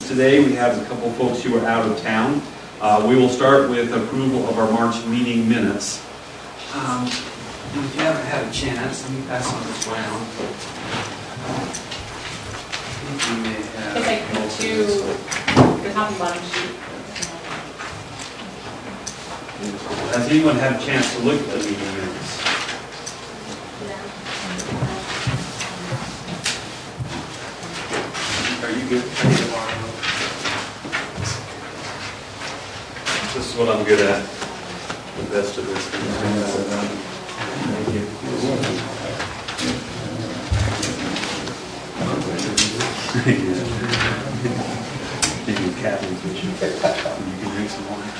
today. We have a couple folks who are out of town. We will start with approval of our March meeting minutes. If you haven't had a chance, let me pass on this round. I think you may have. It's like the top and bottom sheet. Has anyone had a chance to look at the meeting minutes? Are you good? This is what I'm good at. The best of this. Thank you. Give you Kathy's vision. You can drink some wine.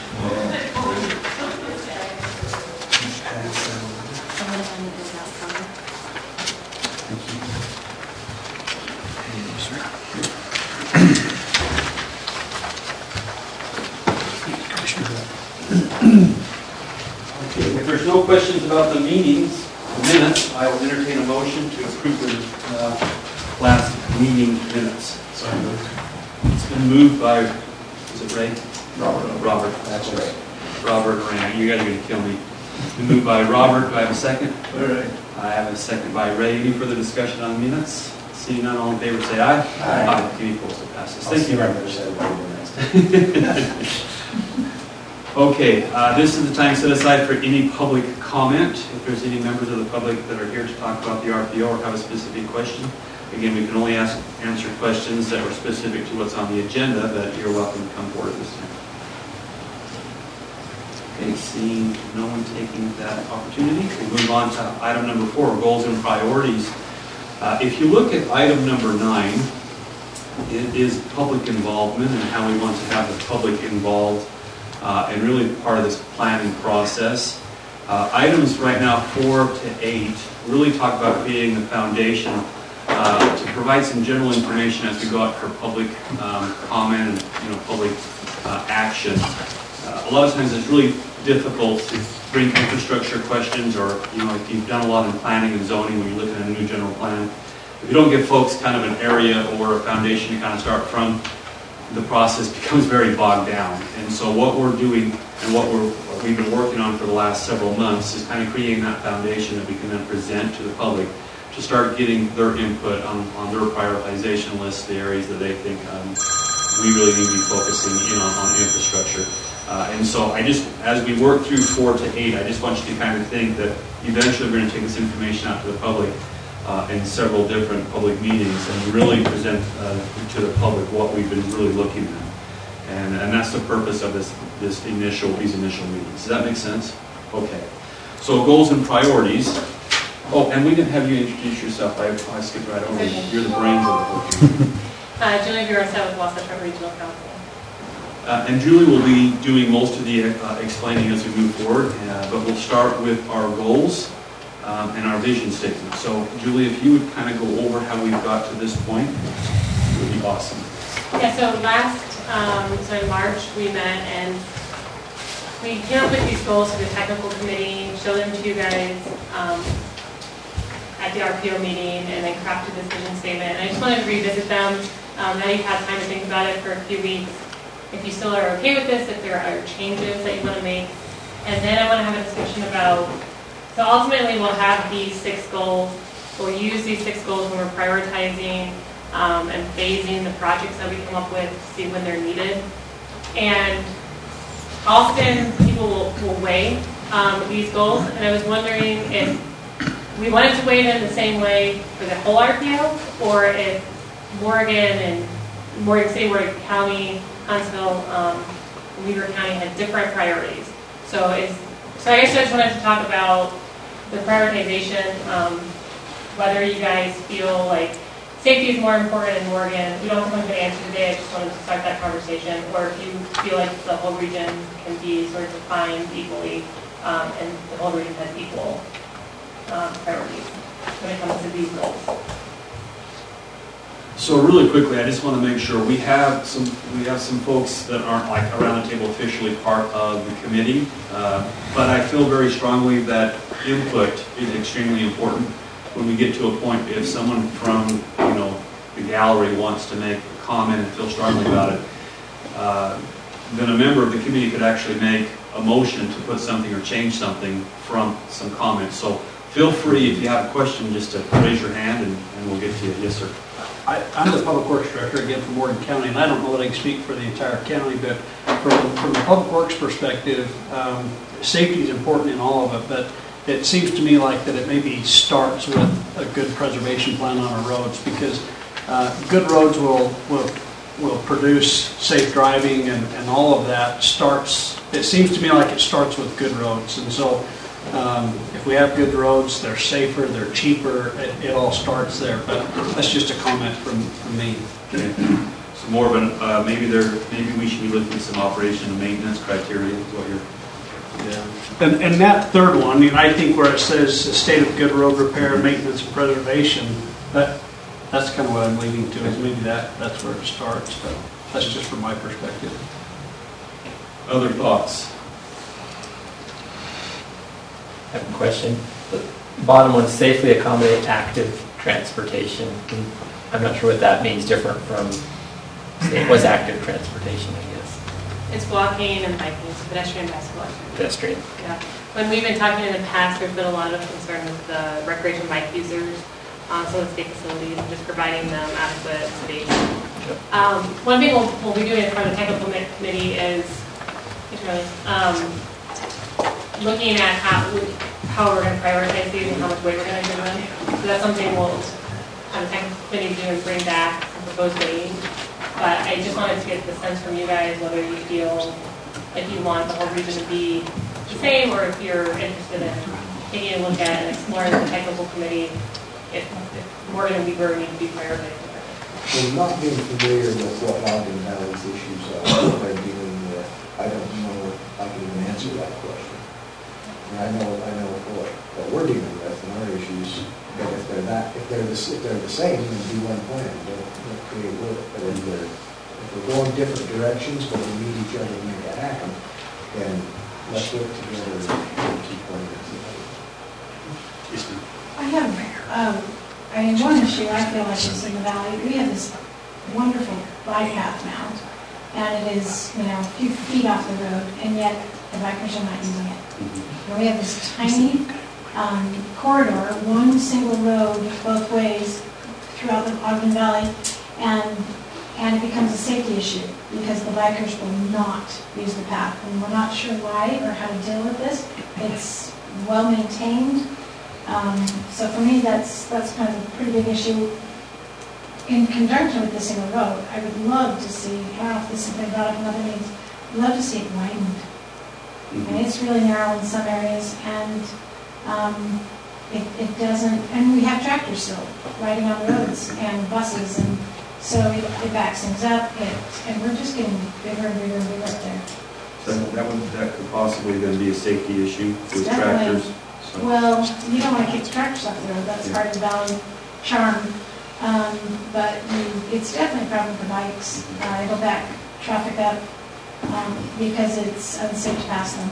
If there's no questions about the meetings, the minutes, I will entertain a motion to approve the last meeting minutes. It's been moved by, is it Ray? Robert. That's right. Robert Ray. You guys are going to kill me. It's been moved by Robert. Do I have a second? All right. I have a second by Ray. Any further discussion on minutes? Seeing none, all in favor say aye. Aye. Any opposed? It passes. Thank you very much. Okay, this is the time set aside for any public comment. If there's any members of the public that are here to talk about the RPO or have a specific question, again, we can only answer questions that are specific to what's on the agenda, but you're welcome to come forward this time. Okay, seeing no one taking that opportunity, we'll move on to item number 4, goals and priorities. If you look at item number 9, it is public involvement and how we want to have the public involved and really part of this planning process. Items right now 4 to 8 really talk about creating the foundation to provide some general information as we go out for public comment and public action. A lot of times it's really difficult to bring infrastructure questions, or if you've done a lot in planning and zoning when you're looking at a new general plan. If you don't give folks kind of an area or a foundation to kind of start from, the process becomes very bogged down. And so what we're doing and what we've been working on for the last several months is kind of creating that foundation that we can then present to the public to start getting their input on their prioritization list, the areas that they think we really need to be focusing in on infrastructure. And so as we work through 4 to 8, I just want you to kind of think that eventually we're going to take this information out to the public in several different public meetings and really present to the public what we've been really looking at. And that's the purpose of these initial meetings. Does that make sense? Okay. So goals and priorities. Oh, and we didn't have you introduce yourself. I skipped right over you. You're the brains of the whole thing. Julie Virosa with Wasatch Regional Council. And Julie will be doing most of the explaining as we move forward, but we'll start with our goals and our vision statement. So, Julie, if you would kind of go over how we've got to this point, it would be awesome. Yeah, so so in March we met and we came up with these goals for the technical committee, showed them to you guys at the RPO meeting, and then crafted this vision statement. And I just wanted to revisit them. Now you've had time to think about it for a few weeks. If you still are okay with this, if there are changes that you want to make. And then I want to have a discussion about, so ultimately we'll have these 6 goals. We'll use these 6 goals when we're prioritizing and phasing the projects that we come up with to see when they're needed. And often people will weigh these goals, and I was wondering if we wanted to weigh them the same way for the whole RPO, or if Morgan City, Morgan County, Huntsville, Weaver County had different priorities. So I guess I just wanted to talk about the prioritization, whether you guys feel like safety is more important in Morgan. We don't have a good answer today, I just wanted to start that conversation. Or if you feel like the whole region can be sort of defined equally, and the whole region has equal priorities when it comes to these goals. So really quickly, I just want to make sure we have some folks that aren't like around the table officially part of the committee, but I feel very strongly that input is extremely important when we get to a point. If someone from the gallery wants to make a comment and feel strongly about it, then a member of the committee could actually make a motion to put something or change something from some comments. So feel free, if you have a question, just to raise your hand and we'll get to you. Yes, sir. I'm the Public Works Director, again, from Morgan County, and I don't know that I can speak for the entire county, but from the Public Works perspective, safety is important in all of it, but it seems to me like that it maybe starts with a good preservation plan on our roads, because good roads will produce safe driving, and all of that starts, it seems to me like it starts with good roads. And so if we have good roads, they're safer, they're cheaper, it all starts there. But that's just a comment from me. Okay. So more of an, maybe we should be looking at some operation and maintenance criteria, is what you're... Yeah. And that third one, I think where it says a state of good road repair, maintenance, and preservation, that's kind of what I'm leaning to, is maybe that's where it starts, but that's just from my perspective. Other thoughts? I have a question. The bottom one, safely accommodate active transportation. I'm not sure what that means, different from, what's active transportation, I guess? It's walking and biking, so pedestrian, bicycle. Pedestrian. Yeah. When we've been talking in the past, there's been a lot of concern with the recreation bike users, so the state facilities, and just providing them adequate space. Yep. One thing we'll be doing as part of the technical committee is looking at how we're going to prioritize these and how much weight we're going to give them. So that's something we'll have the technical committee do and bring back some proposed weighting. But I just wanted to get the sense from you guys whether you feel like you want the whole region to be the same, or if you're interested in taking a look at and exploring the technical committee if Morgan and Weber need to be prioritized. Well, not being familiar with what Ogden Valley's issues are, what they're dealing with, I don't know if I can even answer that question. And I know what we're dealing with and our issues, but if they're the same, then do one plan, don't create work. But if we're going different directions, but we need each other to make that happen, then let's work together and keep playing it. I have, one issue I feel like is in the valley. We have this wonderful bike path now, and it is, a few feet off the road, and yet the bikers are not using it. And we have this tiny corridor, one single road both ways throughout the Ogden Valley, and it becomes a safety issue because the bikers will not use the path, and we're not sure why or how to deal with this. It's well maintained. So for me, that's kind of a pretty big issue. In conjunction with the single road, I would love to see, I don't know if this has been brought up in other meetings, I'd love to see it widened. And it's really narrow in some areas, and it doesn't, and we have tractors still riding on the roads and buses, and so it backs things up, and we're just getting bigger and bigger and bigger up there. So that could possibly then be a safety issue with tractors. So. Well, you don't want to kick tractors off the road. That's part of the valley charm. But it's definitely a problem for bikes. It'll back traffic up because it's unsafe to pass them.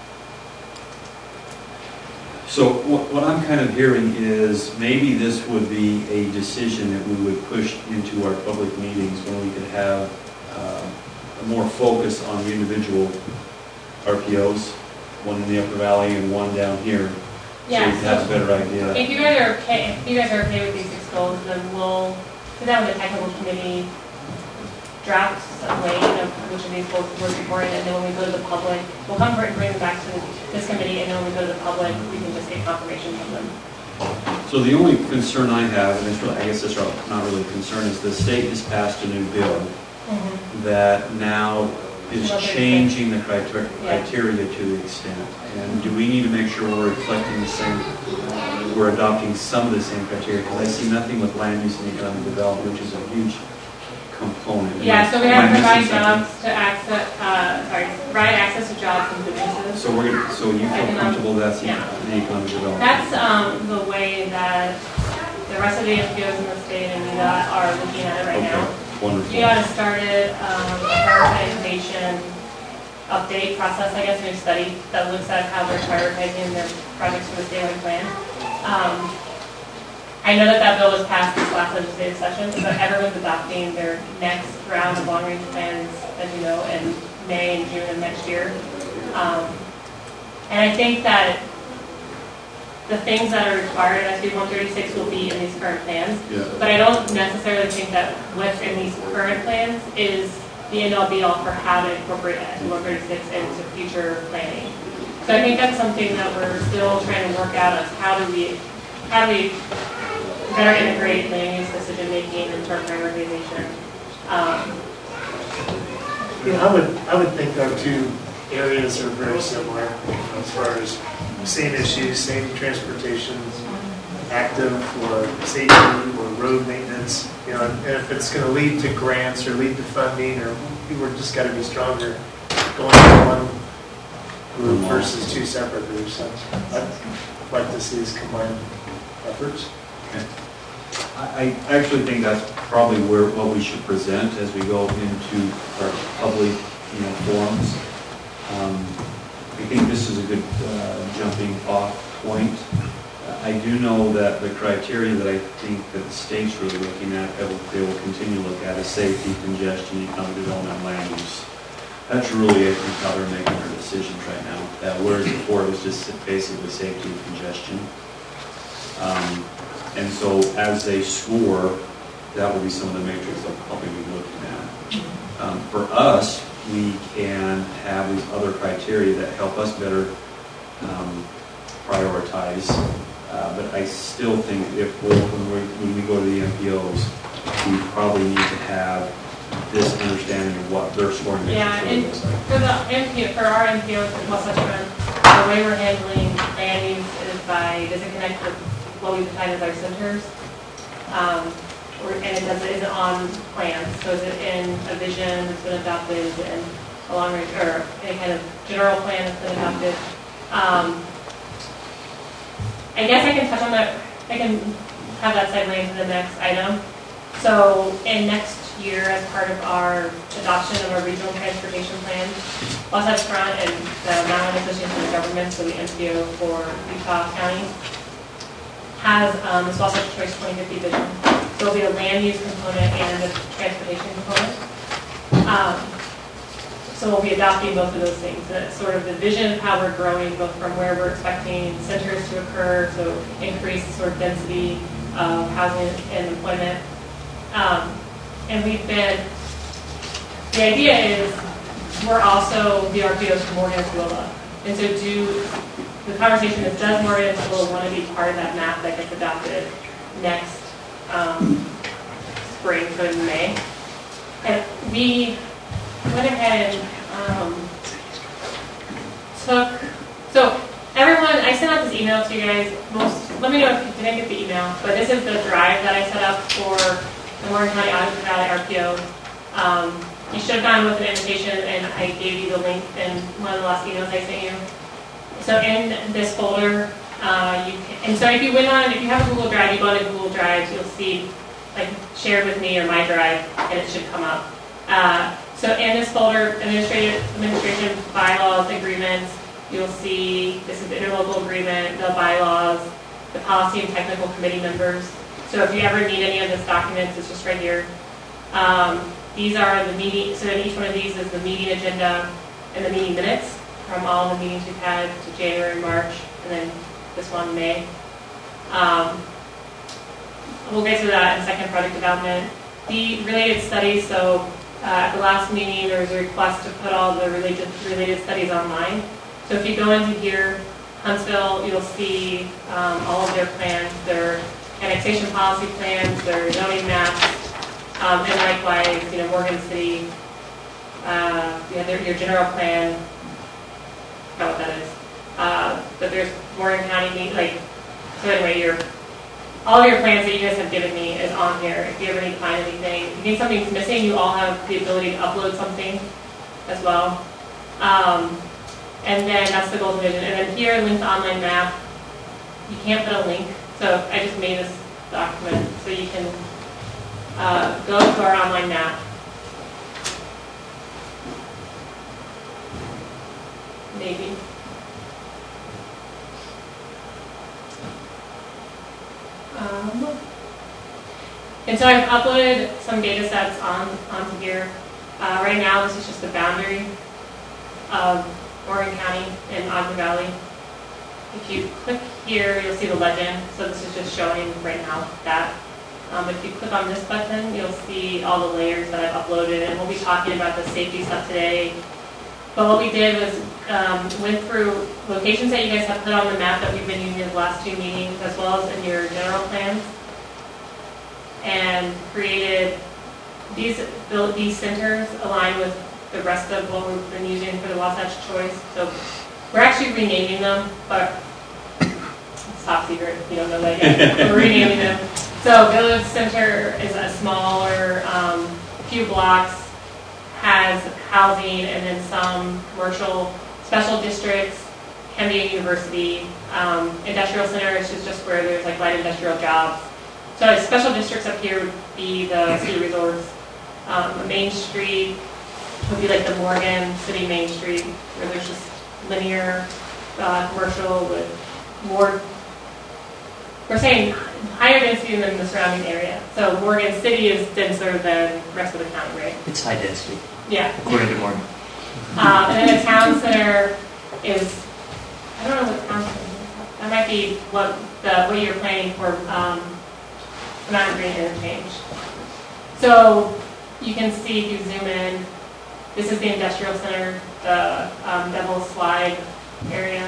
So what I'm kind of hearing is maybe this would be a decision that we would push into our public meetings when we could have a more focus on the individual RPOs, one in the Upper Valley and one down here. Yeah, so we have a better idea. If you guys are okay with these 6 goals, then we'll sit down with the technical committee, draft some weighting of which of these goals we're supporting, and then when we go to the public, we'll come and bring them back to this committee, and then when we go to the public, we can just get confirmation from them. So the only concern I have, and it's really, I guess it's not really a concern, is the state has passed a new bill that now is changing the criteria to the extent. And do we need to make sure we're reflecting the same, we're adopting some of the same criteria? Because I see nothing with land use and economic development, which is a huge component. Yeah, so we have to provide jobs to access, provide access to jobs and businesses. So so you feel comfortable that's the economic development? That's the way that the rest of the NPOs in the state and UDOT are looking at it right now. Wonderful. UDOT has started a prioritization update process, I guess, a new study that looks at how they're prioritizing their projects for the statewide plan. I know that that bill was passed this last legislative session, so everyone's adopting their next round of long-range plans, as you know, in May and June of next year. And I think that the things that are required in SB 136 will be in these current plans. Yeah. But I don't necessarily think that what's in these current plans is the end-all be-all for how to incorporate SB 136 into future planning. So I think that's something that we're still trying to work out of how do we better integrate land use decision-making into our prioritization. I would think our two areas are very similar as far as same issues, same transportation, active or safety or road maintenance, and if it's going to lead to grants or lead to funding, or we're just got to be stronger going to one group versus two separate groups. I'd like to see us combine efforts. Okay. I actually think that's probably what we should present as we go into our public, forums. I think this is a good jumping off point. I do know that the criteria that I think that the state's really looking at, they will continue to look at, is safety, congestion, economic development, and land use. That's really, I think, how they're making their decisions right now. Whereas before it was just basically safety and congestion. And so as they score, that will be some of the matrix they'll probably be looking at. For us, we can have these other criteria that help us better prioritize. But I still think when we go to the MPOs, we probably need to have this understanding of what their scoring matrix really looks like. For our MPOs in Wasatch Front, the way we're handling land use is does it connect with what we define as our centers? And it isn't on plans. So is it in a vision that's been adopted? Is it in a long range or any kind of general plan that's been adopted? I guess I can touch on that. I can have that segue into the next item. So in next year, as part of our adoption of our regional transportation plan, Wasatch Front and the Mountain Association of Governments, so the MPO for Utah County, has this Wasatch Choice 2050 vision. So there'll be a land use component and a transportation component. So we'll be adopting both of those things. That's sort of the vision of how we're growing, both from where we're expecting centers to occur, so increased sort of density of housing and employment. And the idea is we're also the RPOs for Morgan and Tooele. And so the conversation is, does Morgan and Tooele want to be part of that map that gets adopted next spring, so in May? And we went ahead and so everyone, I sent out this email to you guys. Let me know if you didn't get the email, but this is the drive that I set up for the Morgan County Ogden Valley RPO. You should have gone with an invitation, and I gave you the link in one of the last emails I sent you. So in this folder, if you have a Google Drive, you go to Google Drive, you'll see like shared with me or my drive, and it should come up. So in this folder, administration bylaws, agreements, you'll see this is the interlocal agreement, the bylaws, the policy and technical committee members. So if you ever need any of this documents, it's just right here. These are the meeting, so in each one of these is the meeting agenda and the meeting minutes from all the meetings we've had to January, March, and then this one, May. We'll get to that in second, project development. The related studies, so at the last meeting there was a request to put all the related studies online. So if you go into here, Huntsville, you'll see all of their plans, their annexation policy plans, their zoning maps, and likewise, Morgan City, your general plan. I forgot what that is. But there's Morgan County, so anyway, all of your plans that you guys have given me is on here. If you ever need to find anything, if you think something's missing, you all have the ability to upload something as well. And then that's the goals vision. And then here, linked online map. You can't put a link, so I just made this document so you can go to our online map. Maybe. And so I've uploaded some data sets onto here. Right now, this is just the boundary of Morgan County and Ogden Valley. If you click here, you'll see the legend. So this is just showing right now that. If you click on this button, you'll see all the layers that I've uploaded, and we'll be talking about the safety stuff today. But what we did was went through locations that you guys have put on the map that we've been using in the last 2 meetings, as well as in your general plans, and created these centers aligned with the rest of what we've been using for the Wasatch Choice. So we're actually renaming them, but it's top secret if you don't know that yet. We're renaming them. So Village Center is a smaller, few blocks, has housing and then some commercial special districts, can be a university. Industrial Center is just where there's like light industrial jobs. So special districts up here would be the ski resorts. Main Street would be like the Morgan City Main Street, where there's just linear commercial with more, we're saying higher density than the surrounding area. So Morgan City is denser than the rest of the county, right? It's high density, Yeah. according to Morgan. And then the town center is, I don't know what town center is. That might be what you're planning for Mountain Green Interchange. So you can see if you zoom in, this is the industrial center, the Devil's Slide area.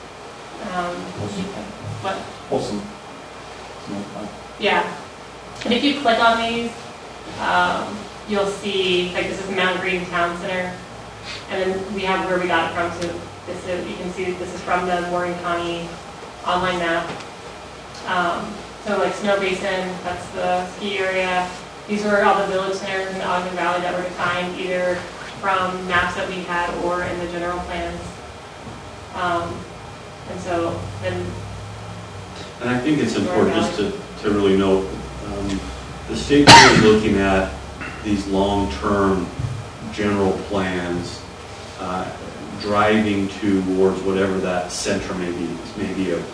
What? Awesome. Yeah. And if you click on these, you'll see, like this is Mountain Green Town Center. And then we have where we got it from. So this is, you can see this is from the Morgan County online map. So like Snow Basin, that's the ski area. These were all the village centers in the Ogden Valley that were defined either from maps that we had or in the general plans. And so then. And I think it's important just to really note, the state is looking at these long-term general plans, driving towards whatever that center may be. It may be a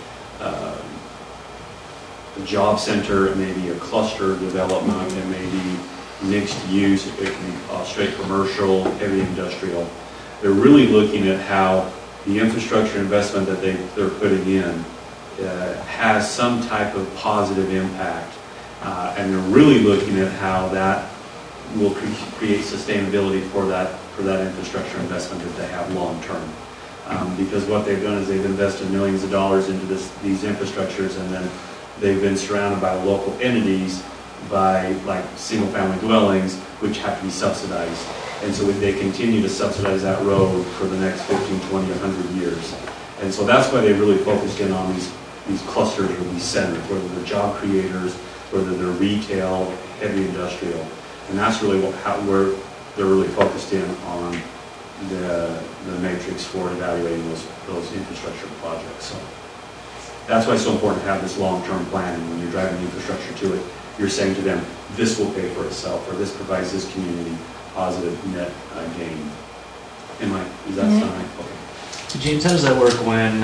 job center, it may be a cluster development, it may be mixed use, it can be straight commercial, heavy industrial. They're really looking at how the infrastructure investment that they're putting in has some type of positive impact, and they're really looking at how that will create sustainability for that infrastructure investment that they have long term. Because what they've done is they've invested millions of dollars into these infrastructures, and then they've been surrounded by local entities, by like single family dwellings, which have to be subsidized. And so they continue to subsidize that road for the next 15, 20, 100 years. And so that's why they really focused in on these clusters or these centers, whether they're job creators, whether they're retail, heavy industrial. And that's really where they're really focused in on the matrix for evaluating those infrastructure projects. So that's why it's so important to have this long-term plan. And when you're driving infrastructure to it, you're saying to them, this will pay for itself, or this provides this community positive net gain. Does that sound right? Okay. So James, how does that work when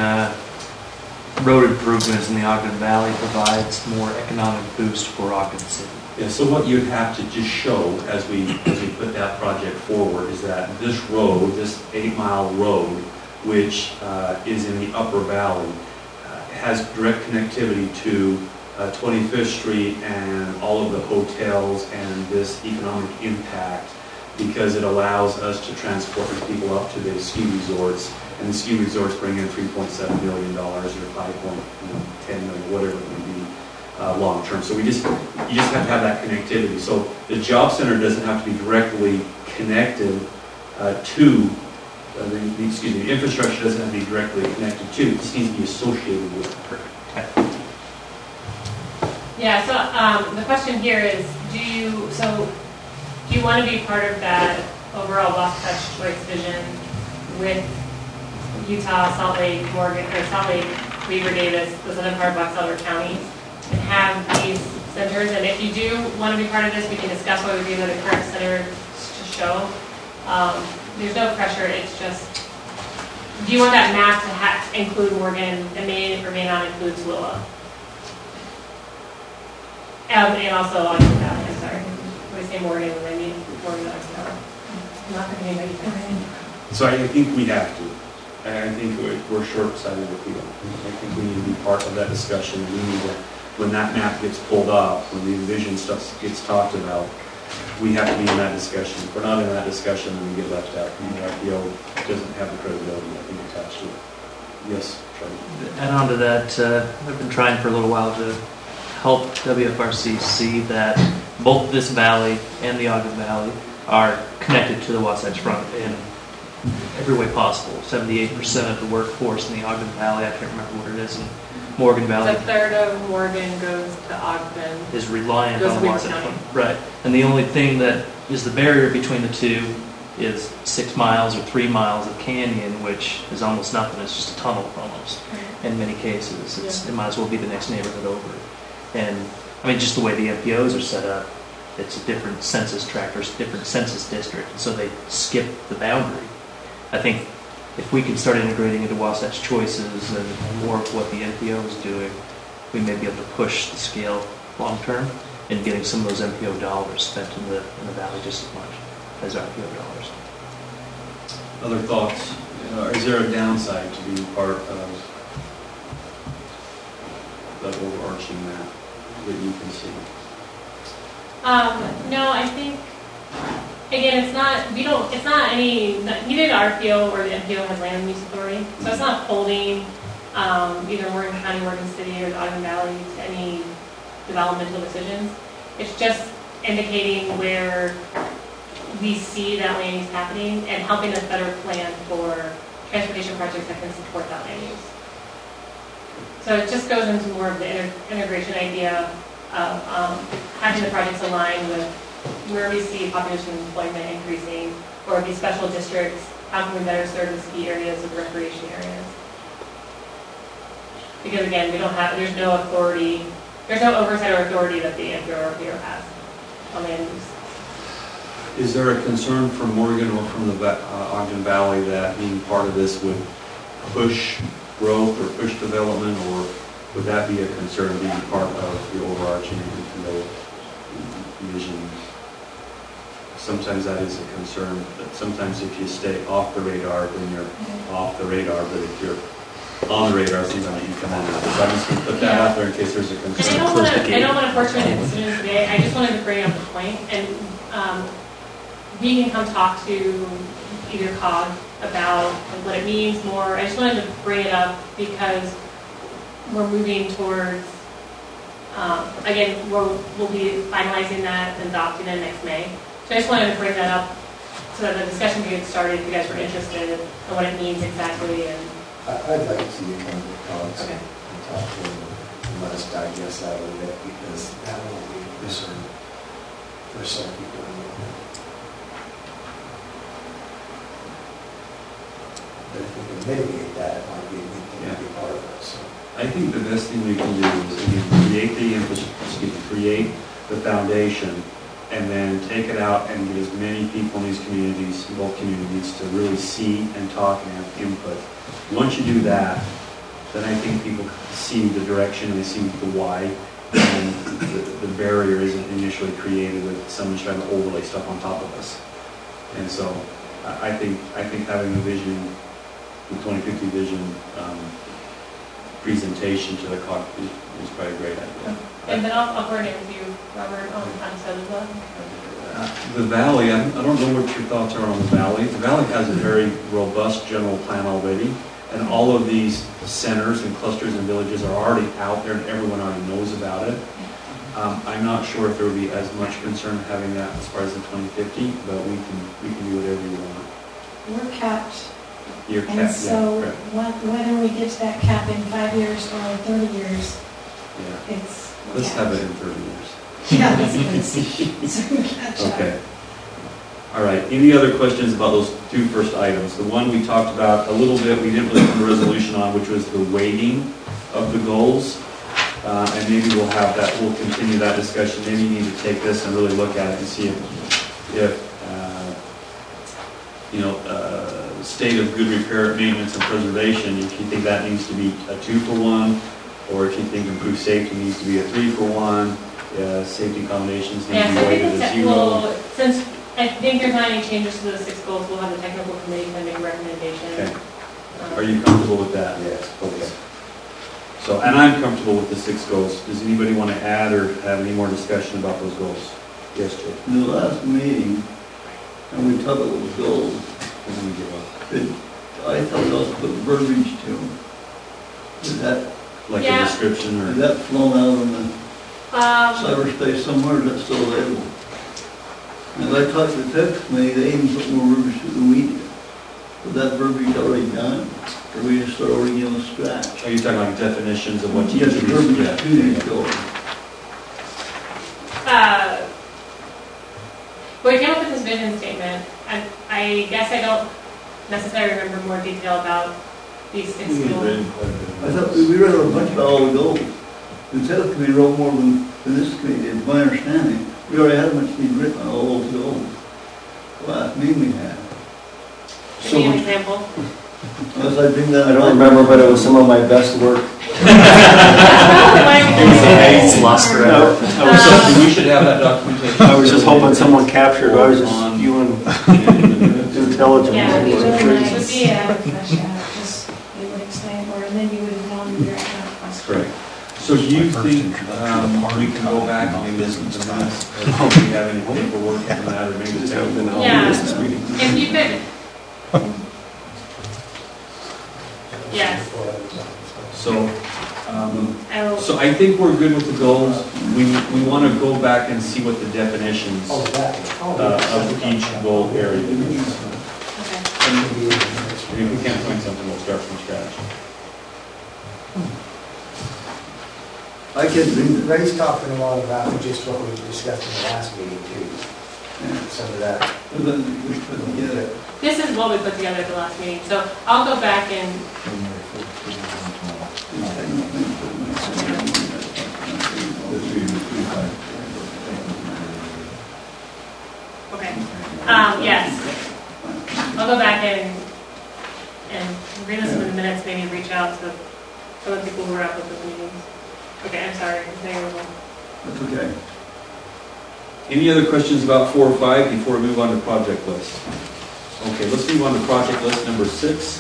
road improvements in the Ogden Valley provides more economic boost for Ogden City? Yeah, so what you'd have to just show as we put that project forward is that this road, this 8-mile road, which is in the upper valley, has direct connectivity to 25th Street and all of the hotels and this economic impact, because it allows us to transport people up to the ski resorts, and the ski resorts bring in $3.7 million or $5.10 million, whatever it may be, long term. So you just have to have that connectivity. So the job center doesn't have to be directly connected to the infrastructure doesn't have to be directly connected to. It just needs to be associated with it. Yeah, so the question here is, do you want to be part of that overall Wasatch Choice vision with Utah, Salt Lake, Morgan, or Salt Lake, Weaver Davis, the southern part of Box Elder County, and have these centers? And if you do want to be part of this, we can discuss what would be the current center to show. There's no pressure, it's just, do you want that map to include Morgan? It may or may not include Tooele. And also Ogden Valley, I'm sorry. When I say Morgan, I mean Morgan, Ogden Valley. I'm not going to name anything. So I think we have to. And I think we're short-sighted if we don't. I think we need to be part of that discussion. We need to, when that map gets pulled up, when the envision stuff gets talked about, we have to be in that discussion. If we're not in that discussion, then we get left out. And the RPO doesn't have the credibility, I think, attached to it. Yes, Charlie? Add on to that, I've been trying for a little while to help WFRC see that both this valley and the Ogden Valley are connected to the Wasatch Front in every way possible. 78% of the workforce in the Ogden Valley, I can't remember what it is in Morgan Valley, A third of Morgan goes to Ogden. is reliant Goes on to the Williams Wasatch County. Front. Right. And the only thing that is the barrier between the two is 6 miles or 3 miles of canyon, which is almost nothing. It's just a tunnel almost. In many cases, it might as well be the next neighborhood over. And I mean, just the way the MPOs are set up, it's a different census tract or different census district, and so they skip the boundary. I think if we can start integrating into Wasatch Choices and more of what the MPO is doing, we may be able to push the scale long term in getting some of those MPO dollars spent in the valley just as much as RPO dollars. Other thoughts? Is there a downside to being part of that overarching map that you can see? No, I think, again, neither the RPO or the MPO has land use authority, so it's not holding either Morgan County, Morgan City, or the Ogden Valley to any developmental decisions. It's just indicating where we see that land use happening and helping us better plan for transportation projects that can support that land use. So it just goes into more of the integration idea of having the projects align with where we see population and employment increasing, or these special districts, how can we better serve the ski areas or the recreation areas? Because again, there's no authority, there's no oversight or authority that the MPO or RPO has on land use. Is there a concern from Morgan or from the Ogden Valley that being part of this would push growth or push development, or would that be a concern being part of the overarching vision? Sometimes that is a concern, but sometimes if you stay off the radar, then you're off the radar, but if you're on the radar, sometimes you come on. So I'm just going to put that out there in case there's a concern. And I don't want to force a decision today. I just wanted to bring up the point, and we can come talk to either COG about what it means more. I just wanted to bring it up because we're moving towards, again, we'll be finalizing that and adopting it next May. So I just wanted to bring that up so that the discussion can get started if you guys were interested in what it means exactly. And I'd like to see you come to COGS Okay. and talk to them and let us digest that a little bit, because that will be a concern for some people. But if we can mitigate that, it might be a good thing to be part of it, so. I think the best thing we can do is, again, create the foundation, and then take it out and get as many people in these communities, both communities, to really see and talk and have input. Once you do that, then I think people see the direction and they see the why, and the barrier isn't initially created with someone trying to overlay stuff on top of us. And so I think having the vision, the 2050 vision presentation to the COG is probably a great idea. then I'll coordinate with you, Robert, on said as well. The Valley, I don't know what your thoughts are on the Valley. The Valley has a very robust general plan already, and all of these centers and clusters and villages are already out there and everyone already knows about it. I'm not sure if there would be as much concern having that as far as the 2050, but we can do whatever you want. We're capped, You're and capped, so yeah, correct. whether we get to that cap in 5 years or 30 years, Yeah. it's Let's capped. have it in 30 years. Yeah, that's good. So we catch up. Okay. All right, any other questions about those two first items? The one we talked about a little bit, we didn't really put a resolution on, which was the weighting of the goals. And maybe we'll continue that discussion. Maybe you need to take this and really look at it and see if state of good repair, maintenance, and preservation, if you think that needs to be a 2-for-1, or if you think improved safety needs to be a 3-for-1, safety accommodations need Yeah, to so be I think weighted it's, as 0. well, since I think there's not any changes to those 6 goals, we'll have the technical committee kind of make a recommendation. Okay. Um, Are you comfortable with that? Yes, okay. So, and I'm comfortable with the 6 goals. Does anybody want to add or have any more discussion about those goals? Yes, Jay? In the last meeting, and we talked about those goals, Let me give up. I thought those put verbiage to them. Is that, Like Yeah. a description is or? that flown out in the cyberspace somewhere, is that still available? And I talked to the tech committee, they even put more verbiage than we did. Was that verbiage already done, or we just start over again with scratch? Are you talking like definitions of what you You got the verbiage yeah. to these goals. Well, we came up with this vision statement, and I guess I don't necessarily remember more detail about these 6 goals. I thought, we read a bunch about all the goals. The tech committee wrote more than this committee did, my understanding. We already had much being written on all those goals. Last meeting we had. Give me an example. Unless I think that. I don't remember, but it was some of my best work. It's lost forever. We should have that documentation. I was just hoping someone captured, I was just, you and intelligent. Yeah, It would be really nice, Would to be, flesh out, just, it would explain more, and then you would have gone to your economic question. Correct. So do you think we can go back and maybe listen to the minutes? Or do we have any paperwork from that, or maybe just have them all Yeah. business meeting? If you could. Yes, So, I will. so I think we're good with the goals. We want to go back and see what the definitions Oh, that. of each goal area is. Okay. And if we can't find something, we'll start from scratch. I can't read it. Ray's talking a lot about just what we discussed in the last meeting too. Some of that. And then we put together. This is what we put together at the last meeting, so I'll go back and, okay. Yes. I'll go back and re-listen to the minutes, maybe reach out to some of the people who were at those meetings. Okay, I'm sorry. That's okay. Any other questions about 4 or 5 before we move on to project list? Okay, let's move on to project list number 6.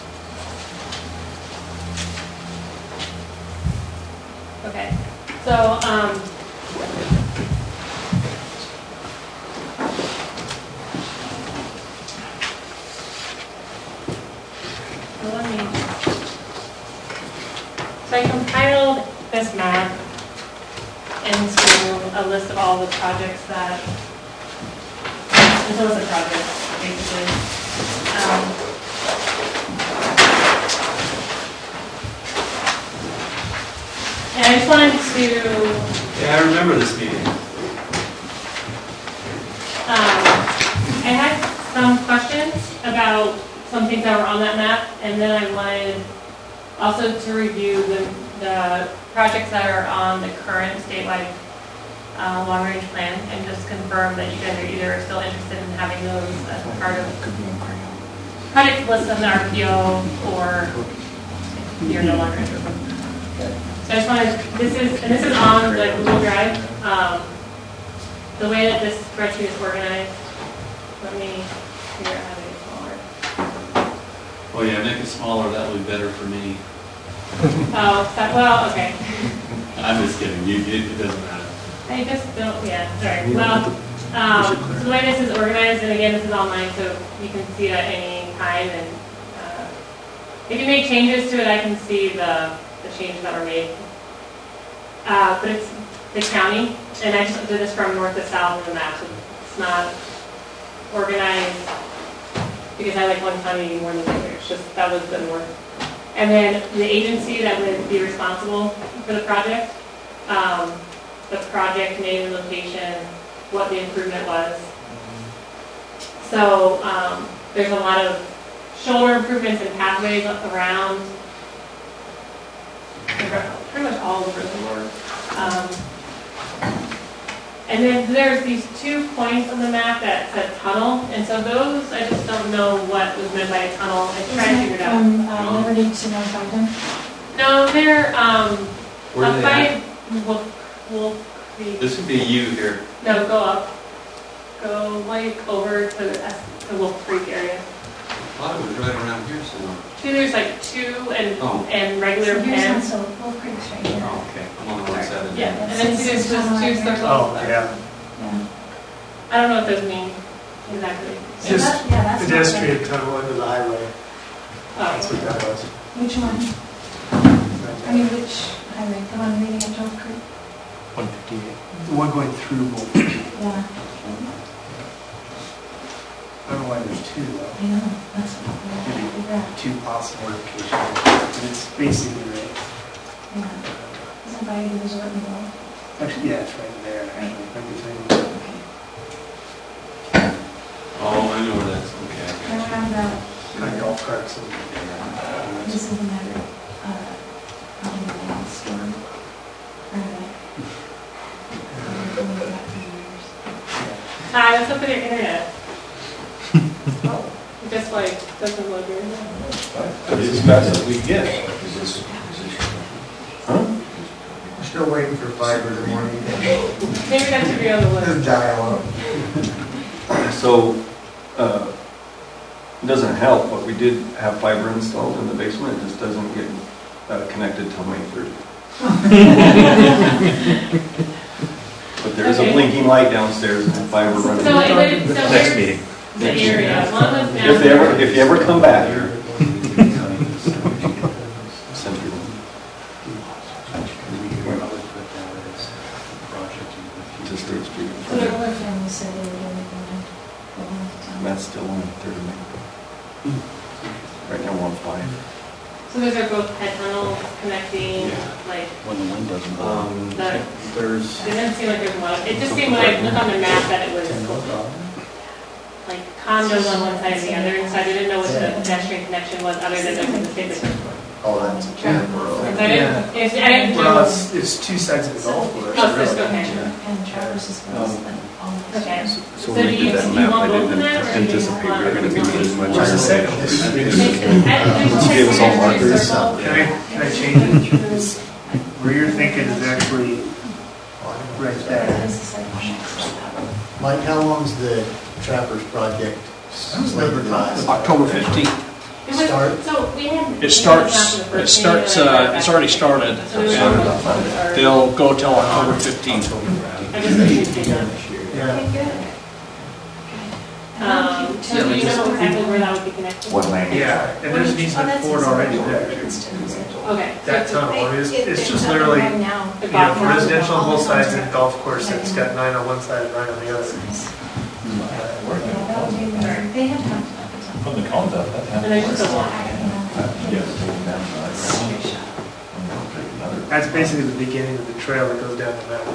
Okay, so, so I compiled this map into a list of all the projects that, it's a list of projects, basically. And I just wanted to, Yeah, I remember this meeting. I had some questions about some things that were on that map, and then I wanted also to review the projects that are on the current statewide long-range plan, and just confirm that you guys are either still interested in having those as part of project list of the RPO, or you're no longer interested. So I just wanted, this is on the Google Drive. The way that this spreadsheet is organized, let me figure out how to make it smaller. Oh yeah, make it smaller, that would be better for me. Oh, well, okay. I'm just kidding, it doesn't matter. I just don't, yeah, sorry. Well, so the way this is organized, and again, this is online, so you can see it at any time, and if you make changes to it, I can see the changes that were made. But it's the county, and I just did this from north to south of the map, so it's not organized because I like one county more than the other. It's just, that was the north. And then the agency that would be responsible for the project name and location, what the improvement was. So there's a lot of shoulder improvements and pathways around pretty much all over the board. And then there's these 2 points on the map that said tunnel, and so those, I just don't know what was meant by a tunnel. I tried to figure it out. From Liberty to North Ogden. No, they're, Where are up they by at? Wolf Creek. This would be you here. No, go up. Go like over to the Wolf Creek area. I thought it was right around here somewhere. See, there's like 2 Oh. and regular So here's pens. also Wolf Creek's right here. Oh, okay. I'm on the wrong side of the Yeah, day. and then see, there's just 2 circles. Oh, yeah. Yeah. I don't know what those mean exactly. So Just that- yeah, that's not Pedestrian right. tunnel under the highway. That's Oh, what that was. Which one? I mean, which highway? The one leading up to Wolf Creek? 158. The one going through Wolf. Yeah. I don't know why there's 2 though. I know, that's what we're figure out. 2 possible locations. And it's basically right. Yeah. Isn't by the resort and all? Actually, yeah, it's right there. Actually, everything. Oh, I know where that's, okay. I Turn got around about, Kind of golf carts and. this is another, probably the last storm. hi, what's up with your internet? Oh, it just like doesn't load your internet. It's as fast as we get. We're still waiting for fiber to morning. Maybe that should be on the list. Dial up. So, it doesn't help, but we did have fiber installed in the basement, it just doesn't get connected till May 30th. But there's a Okay. blinking light downstairs and fiber running. So here's Next meeting. the area. One was If you ever come back here. Send you one. Just State Street. So the other family said they were going to go on at the time. That's still on 3rd of May. Right now we're on 5. So those are both head tunnels connecting, like, When the wind doesn't the, There's. it didn't seem like there's a lot of, it just seemed when I looked on the map that it was like condos on one side and the other, so I didn't know what the pedestrian connection was other than there's the state that. Oh, that's a camper. I didn't Well, know. it's 2 sides of the golf course. Oh, so it's really. okay. And Traverse is close, but all of this. Okay. So So when do we you, did that do you map, want I both of didn't them or do you anticipate we want? were gonna be needing much. Where's the second? She gave us all markers. Can I change it? Is- Where you're thinking is actually right That there. is the second one. Mike, how long's the Trappers project slated to last? October 15th. It was- Start. So we had. It starts, it's already started. So we were. They'll go till October 15th. I just think it's done. Yeah. Okay, good. So do you know exactly where that would be connected? Yeah, and there's an easement for it already there. Okay. That tunnel, I mean, it's just literally, Right now. The you know, golf for course. residential on both sides and golf course, it's got 9 on one side and 9 on the other. Yeah, that would be amazing. They had talked about the tunnel. From the concept, that And there's just a lot. That's basically the beginning of the trail that goes down the mountain.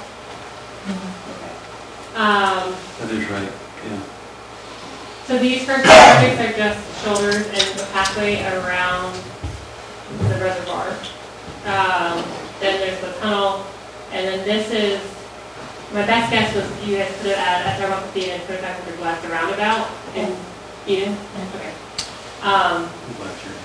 That is right, yeah. So these first projects are just shoulders and the pathway around the reservoir. Then there's the tunnel, and then this is, my best guess was you guys put it at Thermal 50 and 2500 west, the roundabout in Eden. Okay. I'm glad you're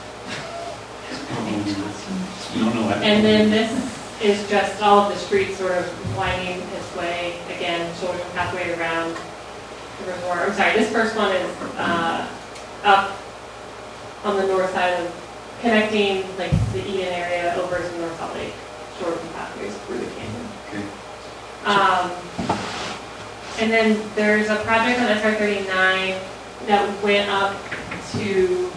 here. You don't know that. And then this is just all of the streets sort of winding its way, again, shoulder pathway around the reservoir. I'm sorry, this first one is up on the north side of, connecting like the Eden area over to North Salt Lake, shoulder pathways through the canyon. Okay. And then there's a project on SR 39 that went up to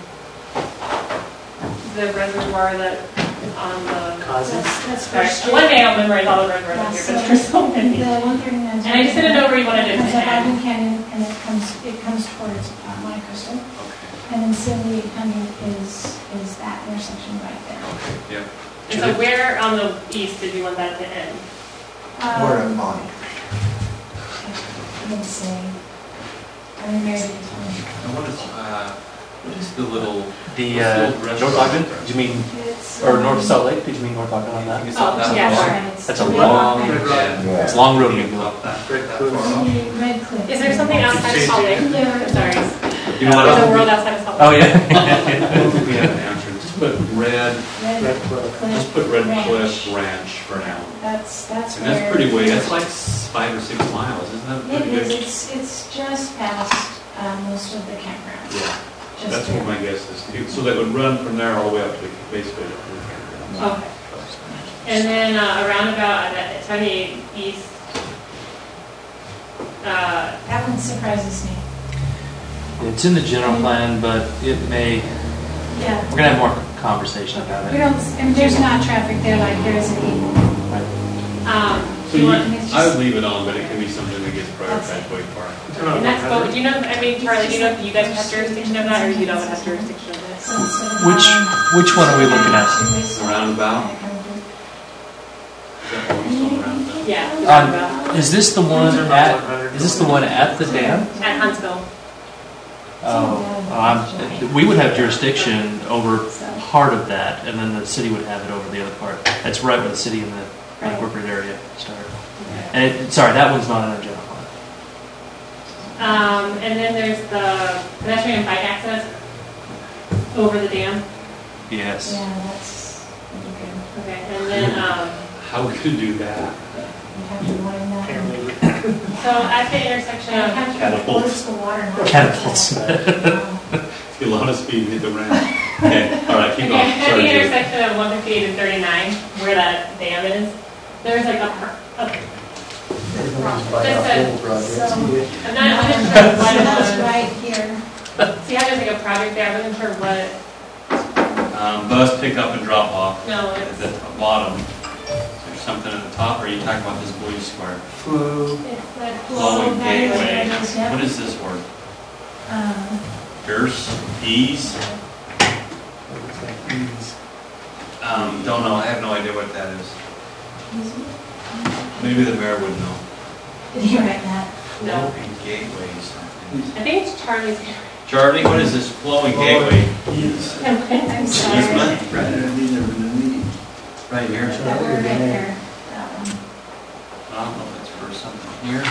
the reservoir that is on the. That's Sorry, First one Street. day I'll memorize all the reservoirs here, but there's so many. The 139. And I just didn't know where you wanted it to Comes up end. Ogden Canyon, and it comes towards Monte Cristo. And then 7800 is that intersection right there. Okay, yeah. And so where on the east did you want that to end? We're at Monty. I'm gonna say, I mean, Mary didn't tell me. And what is the little? The what's the North Ogden, did you mean, It's, or North Salt Lake, did you mean North Ogden on that? Oh, yeah, sorry. That's a long, Yeah. it's a long road. Red Cliff. Is there something outside of Salt Lake? Yeah. Sorry. You know what There's a else? world outside of Salt Lake. Oh, yeah. We have an answer. put Red, Red Cliff. let's put Red Ranch. Cliff Ranch for now. That's And where. that's pretty way, that's like 5 or 6 miles, isn't that It pretty is, good? it's just past most of the campgrounds. Yeah, Just that's what my guess is too. So that would run from there all the way up to basically the campground. Okay. And then a roundabout at 78 East. That one surprises me. It's in the general plan, but it may, Yeah. we're gonna have more conversation about We it. don't, I mean, there's not traffic there like there is in Eden. So do you want, I would leave it on, but it can be something that gets prioritized way far. and that's, do you know, I mean, Charlie, do you know if you guys have jurisdiction of that, or you don't have jurisdiction of this? So instead of Which one are we looking at? The roundabout? Is that what we saw around? Yeah, the roundabout Is this the one at, is this the one at the dam? at Huntsville. We would have jurisdiction over part of that, and then the city would have it over the other part. That's right where the city and the unincorporated area start. And sorry, that one's not in our general plan. And then there's the pedestrian and bike access over the dam. Yes. Yeah, that's pretty good. Okay, and then, How we could do that? You have to widen that. so at the intersection of Catapults. The water. not Catapults. that. A lot of speed, hit the ramp. Okay, all right, keep Okay, going. at the Sorry, Judy. intersection of 158 and 39, where that dam is, there's like a So, I'm not even sure what it that's was. right here. See how there's like a project there, I wasn't sure what, Bus pick up and drop off no, at it's, the bottom. Is there something at the top, or are you talking about this blue square? it's that Flowing that is what gateway. it is, yeah. What is this word? Um, Ease? Ease? Don't know, I have no idea what that is. Maybe the mayor would know. Did you write that? no. Flowing gateways. I think it's Charlie's. Charlie, what is this flowing gateway? I'm sorry. Easement? Right underneath there in the meeting. Right here. That word right there, that one. I don't know if that's for something here.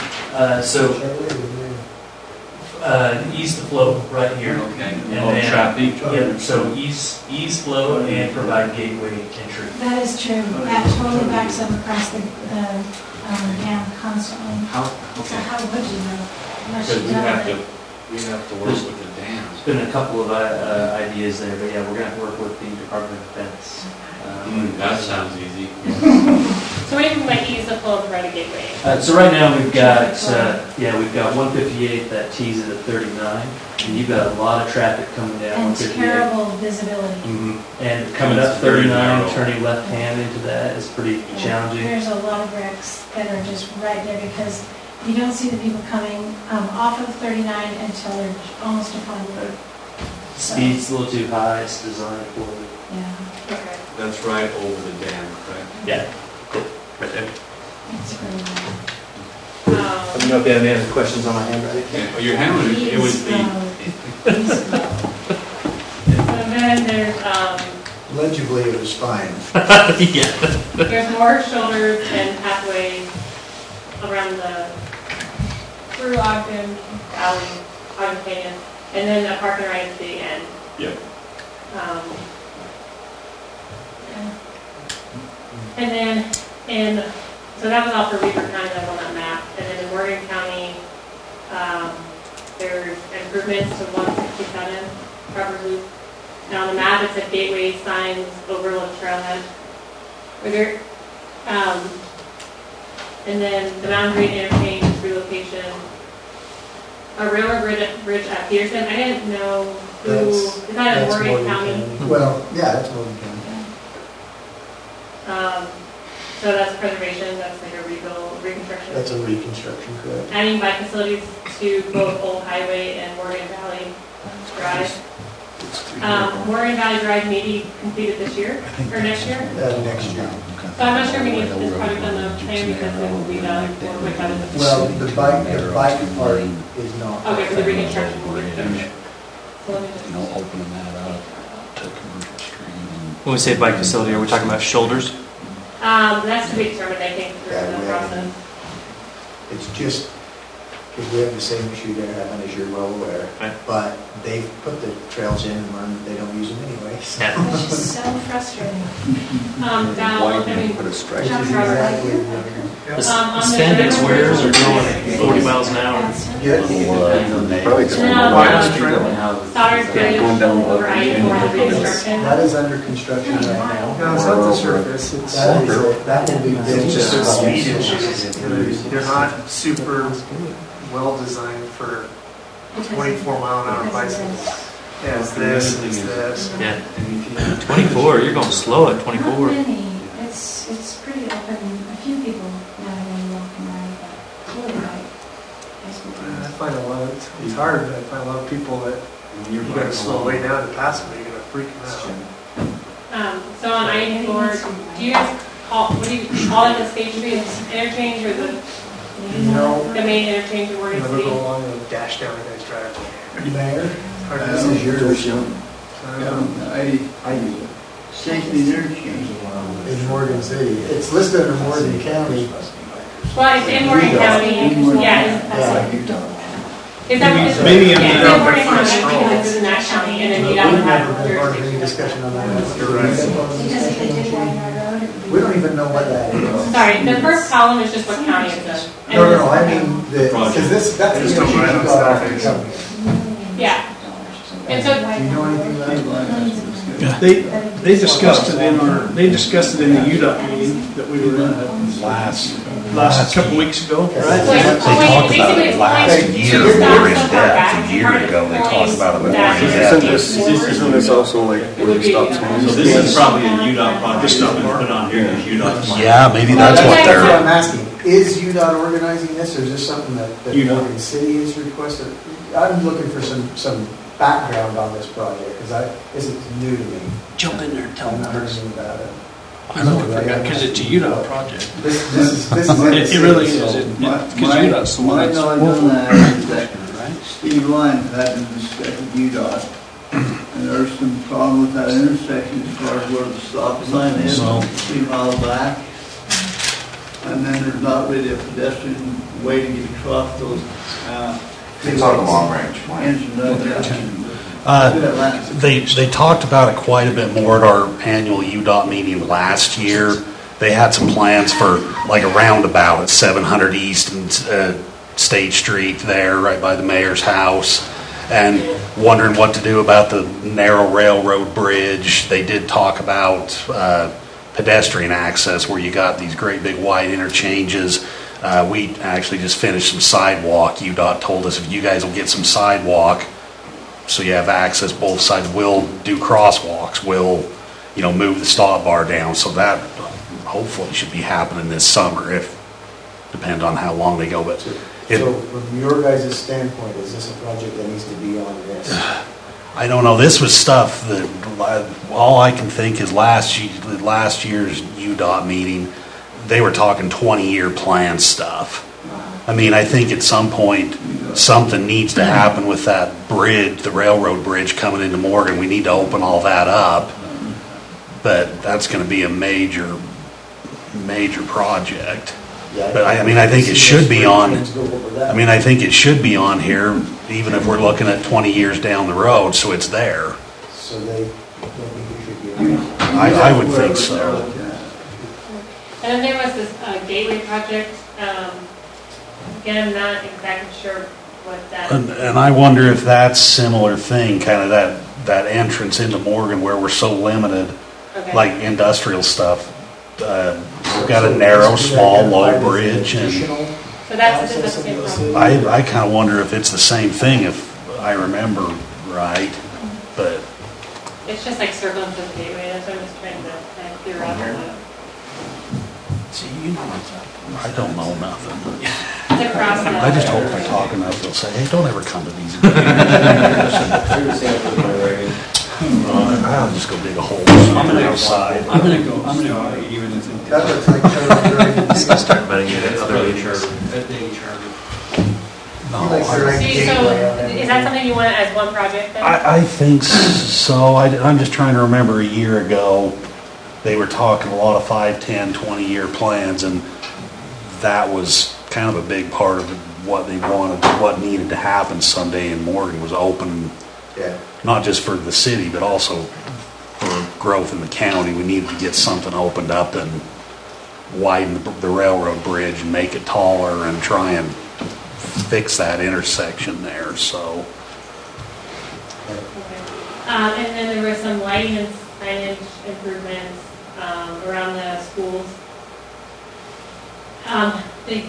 Ease the flow right here. Okay. And Oh, then- traffic. Yeah, so ease flow and provide gateway entry. That is true. That totally backs up across the dam constantly. How, So okay. how would you know? Unless Because you we know have it. to work with the dams. There's been a couple of ideas there, but yeah, we're gonna have to work with the Department of Defense. That sounds easy. So what do you mean by ease the flow of right of gateway? So right now, we've got 158 that teases at 39, and you've got a lot of traffic coming down And 158. terrible visibility. And coming up It's very 39, narrow. turning left hand into that is pretty challenging. There's a lot of wrecks that are just right there because you don't see the people coming off of 39 until they're almost upon the road. So, Speed's a little too high, it's designed for it. Yeah, Okay. That's right over the dam, correct? Yeah, right there. it's really bad. Let me know if you have any other questions on my handwriting. Yeah, well, your hand was, it was the, So then there's, Legibly, it was fine. Yeah. there's more shoulders and pathways around through Ogden Valley, Ogden Canyon, and then a parking right at the end. Yep. And then, so that was all for Weaver County, that's on that map. And then in Morgan County, there's improvements to 167 Roberts Loop. Now on the map, it said gateway signs, overlook trailhead. And then the Mountain Green interchange relocation. A railroad bridge at Peterson, I didn't know who, is that in Morgan County? Well, yeah, that's Morgan County. So that's preservation, that's like a reconstruction. That's a reconstruction, correct? Adding bike facilities to both Old Highway and Morgan Valley Drive. Morgan Valley Drive may be completed this year, or next year. Next year. So I'm not sure we need this project on the plan because it will be done for quick out of the. Well, the bike part is not. Okay, for the reconstruction. will be done. So let me just. Opening that up to Commercial Street and When we say bike facility, are we talking about shoulders? That's to be determined, I think, through Yeah, the we process. It's just because we have the same issue there, Evan, as you're well aware. Right. But they've put the trails in and learned they don't use them anyway. So. Yeah. Which is so frustrating. Now, Why I didn't you mean, put a stripe? Which is Jump rope like exactly you. what- on the Spandex river wears are bridge, going 40 miles an hour. Good. Probably just No, wide no. street. Stoddard's Bridge Going down over I-4 reconstruction. That is under construction right now. No, it's not the surface, it's, That will be built. it's just a speed small. issue. They're not super well designed for 24 mile an hour bicycles. Yeah, it's this, it's this. Yeah. 24, you're going slow at 24. Not many, it's pretty open, a few people now and then walk and ride, but really like high school I kids. find a lot, it's hard, but I find a lot of people that you gotta slow way down to pass them, you're gonna freak them out. So on I-4, do you guys call, what do you call it, the State Street interchange or the No, main interchange of Morgan Never City? go along and dash down a guy's driveway. Mayor, Hard to this know. is yours. I safety interchange. In Morgan City. It's listed under Morgan County. Well, it's in Morgan County, yeah. Is that, is, Maybe in yeah, the- it's in Morgan County because it's in that county and then you don't We've never have been part of any jurisdiction. discussion on that. You're right. Because if they did widen our road, it would be. We don't even know what that is. Sorry, the first column is just what county it's in. No, I mean, because that's the Just don't issue write you on got stuff. off the company. Yeah. And so, Do you know anything about it? They discussed it in the UDOT meeting that we were in last couple weeks ago, so right? basically it's last going year, to stop more in so far depth. back. A year ago, they talked about it more in That- depth. Isn't this also like where the stop sign So is? this is probably a UDOT project that's been put on here, because UDOT. Yeah, maybe that's what That's what they're, I'm asking. Is UDOT organizing this, or is this something that UDOT. Morgan City has requested? I'm looking for some background on this project, because this is new to me. Jump in there and tell I've them. not heard anything about it. I know, because it's a UDOT project. This is in the It really city, is, so- because UDOT's the one My that's. knowledge on that is that Right? Steve Lyons had to discuss with UDOT, and there's some problem with that intersection as far as where the stop sign is, So- 3 miles back. And then there's not really a pedestrian way to get across those, it's on the long range plan. engine They talked about it quite a bit more at our annual UDOT meeting last year. They had some plans for like a roundabout at 700 East and State Street there, right by the mayor's house, and wondering what to do about the narrow railroad bridge. They did talk about pedestrian access where you got these great big wide interchanges. We actually just finished some sidewalk. UDOT told us if you guys will get some sidewalk, so you have access both sides, we'll do crosswalks, we'll, move the stop bar down. So that hopefully should be happening this summer, if, depends on how long they go, but So from your guys' standpoint, is this a project that needs to be on this? I don't know, this was stuff that, all I can think is last year's UDOT meeting, they were talking 20-year plan stuff. I mean, I think at some point, something needs to happen with that bridge, the railroad bridge coming into Morgan. We need to open all that up. But that's going to be a major project. But I think it should be on, I think it should be on here, even if we're looking at 20 years down the road, so it's there. So they think it should be on. I would think so. and then there was this gateway project. Again, I'm not exactly sure what that. And I wonder if that's similar thing, kind of that entrance into Morgan where we're so limited, Okay. like industrial stuff. We've got a narrow, small, low bridge, and So that's the same problem. I kind of wonder if it's the same thing, if I remember right, but It's just like circling to the gateway, that's what I'm just trying to kind of clear up. See, what's up. I don't know nothing. It's across the. I just hope I talk enough, they'll say, hey, don't ever come to these. I'll just go dig a hole outside. I'm gonna go even if it. That looks like Charlie Start betting it at other leisure. Is that something you want as one project then? I think so. I'm just trying to remember a year ago, they were talking a lot of 5, 10, 20-year plans, and that was kind of a big part of what they wanted, what needed to happen someday in Morgan was open, Yeah. not just for the city, but also for growth in the county. We needed to get something opened up and widen the railroad bridge and make it taller and try and fix that intersection there, so. And then there were some lighting and signage improvements around the schools. The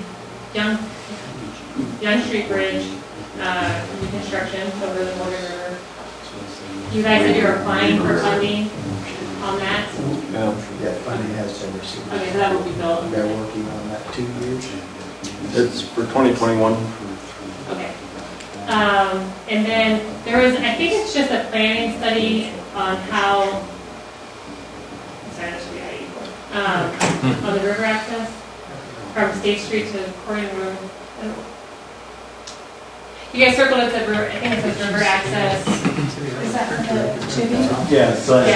Young Street Bridge reconstruction over the Morgan River. You guys said you were applying for funding on that? Yeah, funding has been received. Okay, so that will be built. They're working on that 2 years. It's for 2021. Okay. And then there was, I think it's just a planning study on how, sorry, that should be I-84, on the river access from State Street to Corning Road. You guys circled it, said river, I think it says river access. Is that for the tubing? Yeah, so Yeah.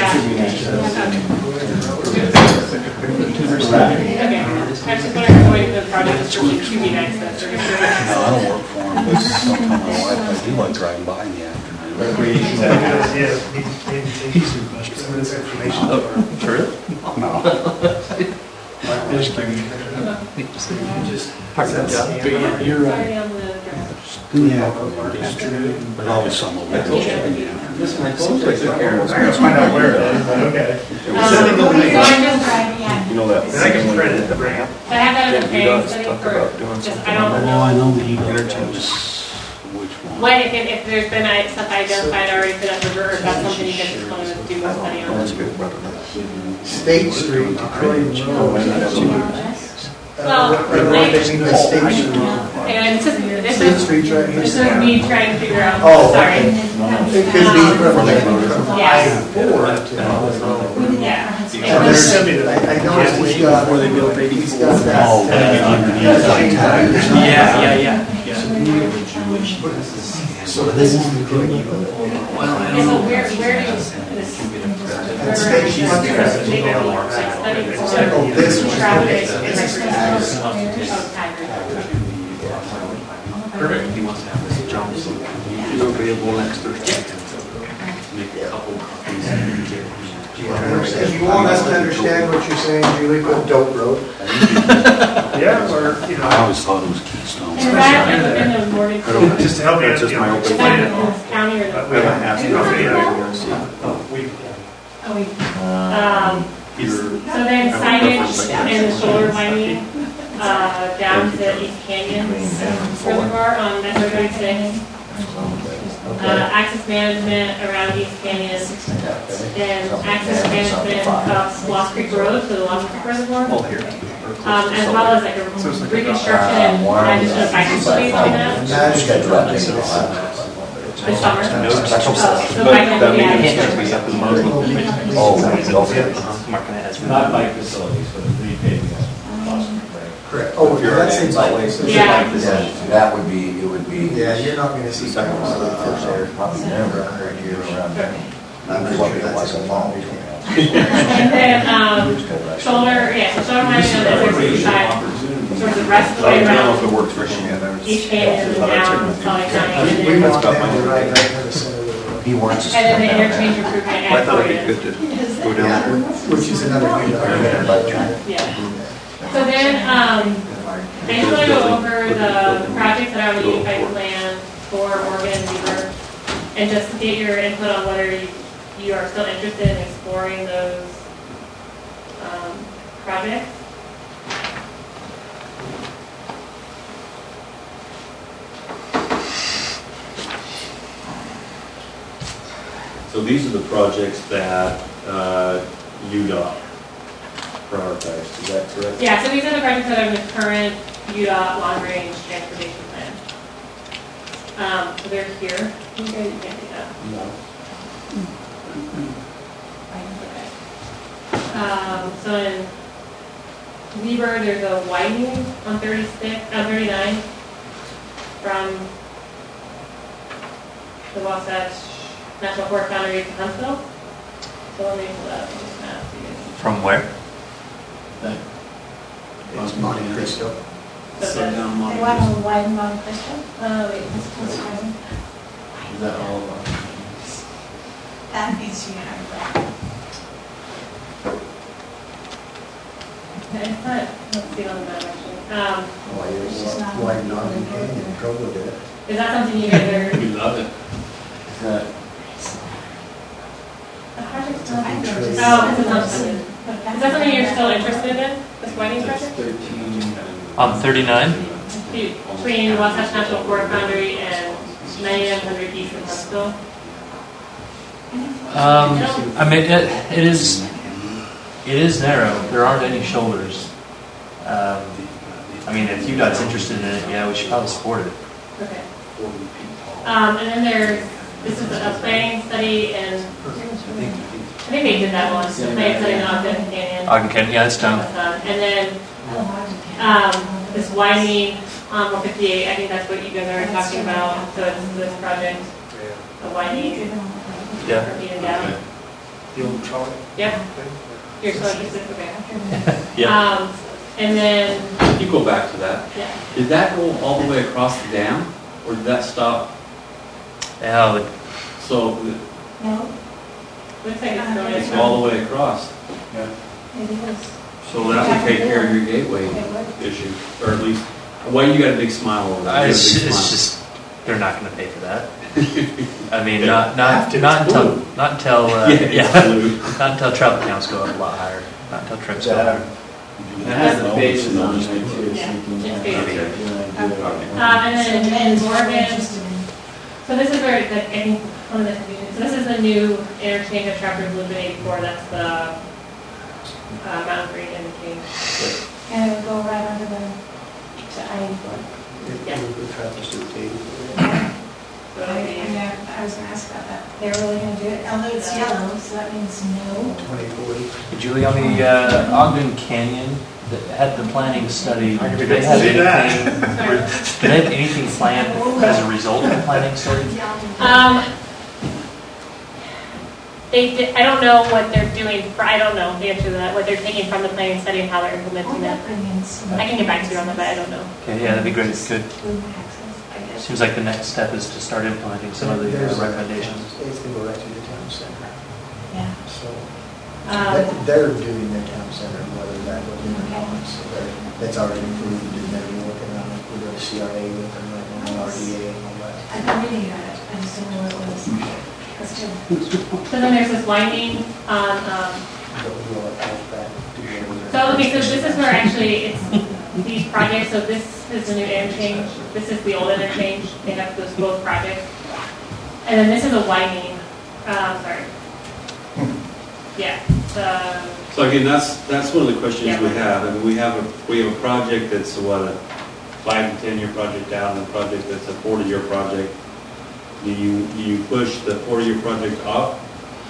Okay. I just wondering if going to the project is for tubing access or just river No, I access. don't work for them, but sometimes my wife, I do like driving by in the afternoon. Recreation. Yeah, maybe some of this information. For real? No. Just kidding. Part of the job. You're right. Sorry on the draft. Yeah. But always some of it. Listen, I told you. I gotta find out where it is, but okay. So I'm just, You know that. Then I can print it, bring it. I have that in the planning study for, just, I don't Oh, I know. know the interchanges. Which one? What, if there's been stuff identified already for that river, or if that's something you guys just want to do a study on? State Street to Croydon Road. Well, What do they mean by State Street? And this State is, Street's right here. this is me trying to figure out, Oh, sorry. It could be from Yeah. I-4 to. Yeah. And there's, I noticed he's got, he's got that. Oh, Yeah. So this is the. And so where do you, this river Station. access, they go like study Oh, for this one. traffic. Perfect. He wants to have this job. He's available next Thursday. Make a couple copies. If you want us to understand what you're saying, Julie, put Dope Road. Yeah, or, you I know, always thought it was Keystone. And that in the morning. just to help you, That's just you my know, open explain it. County or But the. we haven't asked you. So then signage and the shoulder lining, down to East Canyon Reservoir on Metro 36. Access management around East Canyon. Then access management of Lost Creek Road to the Lost Creek Reservoir. As well as like a reconstruction and addition of bike facilities on that. This summer. So bike But that yeah. means we have to mark them. Marking it as. Not bike facilities, but repaving of Boston, right? Correct. Oh, that's in place. Yeah. That would be, it would be. Yeah, you're not gonna see that first there. Probably never 100 years around there. I'm That's sure what it that's was a a long long. And then, shoulder lining on the other side, sort of the rest of the I way don't know if around it works for him yet. East Canyon and down Salt Lake County. We And want them to ride right to the center of the road. He wants us to. then the come down interchange there. improvement I at thought it'd be Corydon. good to go down there. Which is another good idea. Yeah. So then, I just want to go over the projects that are on the unified plan for Morgan and Weaver, and just get your input on whether you are still interested in exploring those projects. So these are the projects that UDOT prioritized, is that correct? Yeah, so these are the projects that are in the current UDOT long-range transportation plan. So they're here. You can't see that. No. So in Weber, there's a widening on 39 from the Wasatch National Forest boundary to Huntsville. So let me pull that up on this map for you. From where? It's Monte Cristo. So down They Montague. want to widen on Crystal. Wait, That's fine. Is that all? That needs to be hard. it's not, let's see on the map actually. Why not in Canyon, trouble with it? Is that something you guys are, We love it. Is that, the project's not, I oh, think this is it's- not funded. Is that something you're still interested in, this widening that's project? 13. On 39? Between Wasatch National Forest boundary and 9900 east of Huntsville? I mean, it is narrow. There aren't any shoulders. I mean, if UDOT's interested in it, yeah, we should probably support it. Okay. And then this is a planning study, and I think they did that one, the planning study in Ogden Canyon. Ogden Canyon, yeah, it's done. And then this widening on 158, I think that's what you guys are talking about, so it's this project, the widening Yeah. from Eden down. The old trolley. Yep. You're so interested, okay. Yeah. And then, You go back to that. yeah, Did that go all the way across the dam, or did that stop? Yeah, So No, looks like it's going it's all the way across. it is. So that would take care of your gateway It would. issue, or at least, why you got a big smile over that? You got a it's big smile. just, they're not going to pay for that. I mean, They not have to. not It's until blue. not until it's blue. not until travel counts go up a lot higher. Not until trips go up. It has the bases on there too, so Yeah, you can. it's have- basic. you know, do it. and then in Morgan, Interested in- so this is where, I think, one of the confusions, so this is the new interchange of Trappers Loop in 84, that's the Mountain Green interchange. And it would go right under the I-84. Yeah. So it'll be- I was gonna ask about that. They're really gonna do it, although it's yellow, so that means no. 2040. Julie, on the Ogden Canyon, that had the planning study, did they have See that? anything? Did they have anything planned as a result of the planning study? They did, I don't know what they're doing, I don't know the answer to that, what they're taking from the planning study and how they're implementing that. I can get back to you on that, but I don't know. Okay, yeah, that'd be great. Good. I guess. Seems like the next step is to start implementing some of the recommendations. It's gonna go right to the town center, Yeah. so. Um, They're doing their town center, whether that goes in or not, so that's already approved, and they're working on it, we're going to CRA with them right now, RDA and all that. I've been reading about it, I just didn't know what it was. That's good. So then there's this winding on, But we will have that together. so okay, so this is where actually it's these projects, so this is the new interchange, this is the old interchange, they have those both projects. And then this is a winding, sorry. Yeah, So again, that's one of the questions Yeah. we have. I mean, we have a project that's what, a 5 to 10-year project out, and a project that's a 40-year project. Do you push the 40-year project up?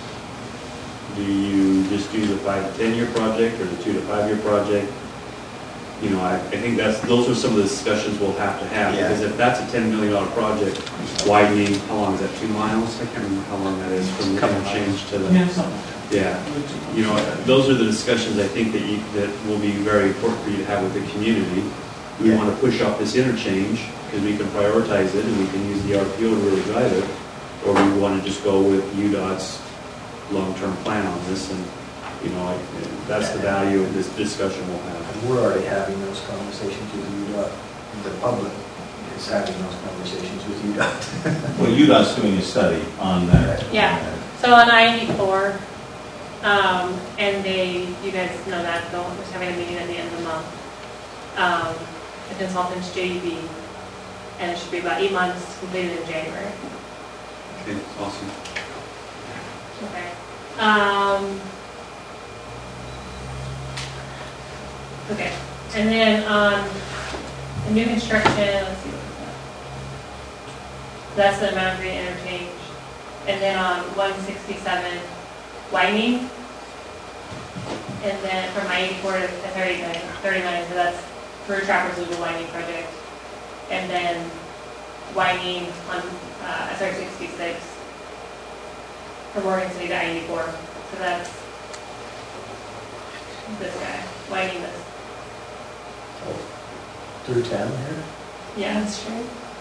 Do you just do the 5 to 10-year project, or the 2 to 5-year project? You know, I think those are some of the discussions we'll have to have, Yeah. because if that's a $10 million project, widening, how long is that, 2 miles? I can't remember how long that is from the interchange to the. Yeah, you know, those are the discussions I think that will be very important for you to have with the community. We Yeah. want to push up this interchange because we can prioritize it and we can use the RPO to really drive it. Or we want to just go with UDOT's long-term plan on this, and, you know, that's the value of this discussion we'll have. And we're already having those conversations with UDOT, the public is having those conversations with UDOT. Well, UDOT's doing a study on that. Yeah. So on I-84, and you guys know that, they're just having a meeting at the end of the month. The consultant's JEB, and it should be about 8 months, completed in January. Okay, awesome. Okay. Okay, and then on the new construction, let's see what's that. That's the Mount Green interchange. And then on 167, widening. And then from I-84 to 39, so that's for Trappers Loop, the widening project. And then widening on SR 66 from Morgan City to I-84. So that's this guy, widening this. through town here? Yeah, that's true.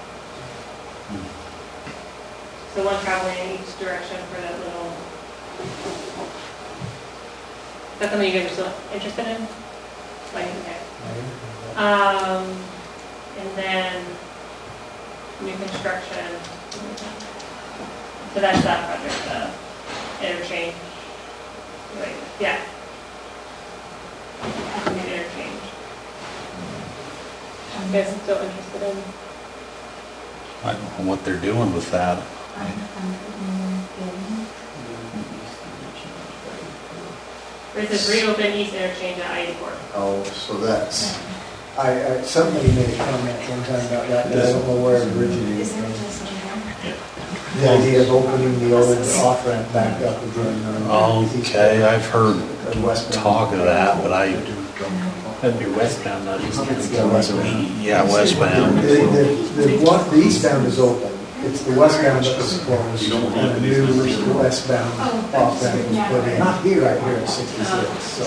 So one traveling in each direction for that little. Is that something you guys are still interested in? Like, okay. And then new construction. So that's that project, the interchange. Right, yeah. New interchange. You guys still interested in? I don't know what they're doing with that. It says reopen east interchange at I-84. Oh, so that's, somebody made a comment one time about that, but I don't know where it originated from. The idea of opening the old off-ramp back up again. Okay, I've heard Westbound. talk of that, but That'd be westbound, not eastbound. Yeah, westbound. yeah, westbound. The eastbound is open. It's the westbound that was closed. And the new westbound off-ramp was put in. Not here, right here at 66. So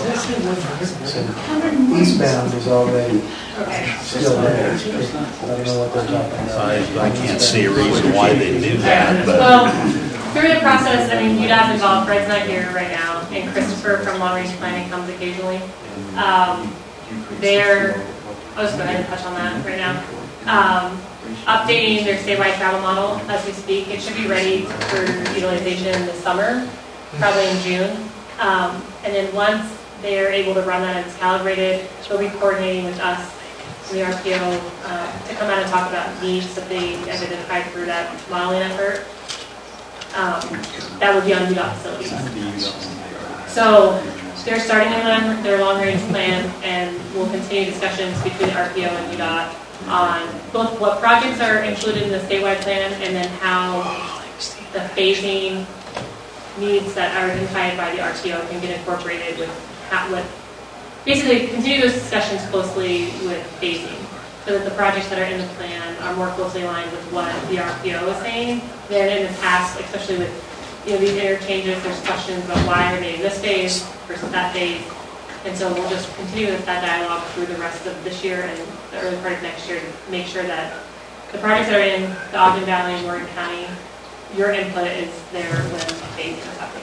eastbound is already still there. I don't know what they're talking about. I can't see a reason why they do that, but Well, through the process, I mean, UDOT's involved, Fred's not here right now, and Christopher from Long Range Planning comes occasionally. They're, I'll just go ahead and touch on that right now. Updating their statewide travel model as we speak. It should be ready for utilization this summer, probably in June. And then once they're able to run that and it's calibrated, they'll be coordinating with us from the RPO to come out and talk about needs that they identified through that modeling effort. That would be on UDOT facilities. So they're starting on their long-range plan, and we'll continue discussions between the RPO and UDOT on both what projects are included in the statewide plan and then how the phasing needs that are identified by the RTO can get incorporated with basically continue those discussions closely with phasing so that the projects that are in the plan are more closely aligned with what the RPO is saying. Then in the past, especially with these interchanges, there's questions about why are they in this phase versus that phase. And so we'll just continue with that dialogue through the rest of this year and the early part of next year to make sure that the projects that are in the Ogden Valley and Morgan County, your input is there when phasing is happening.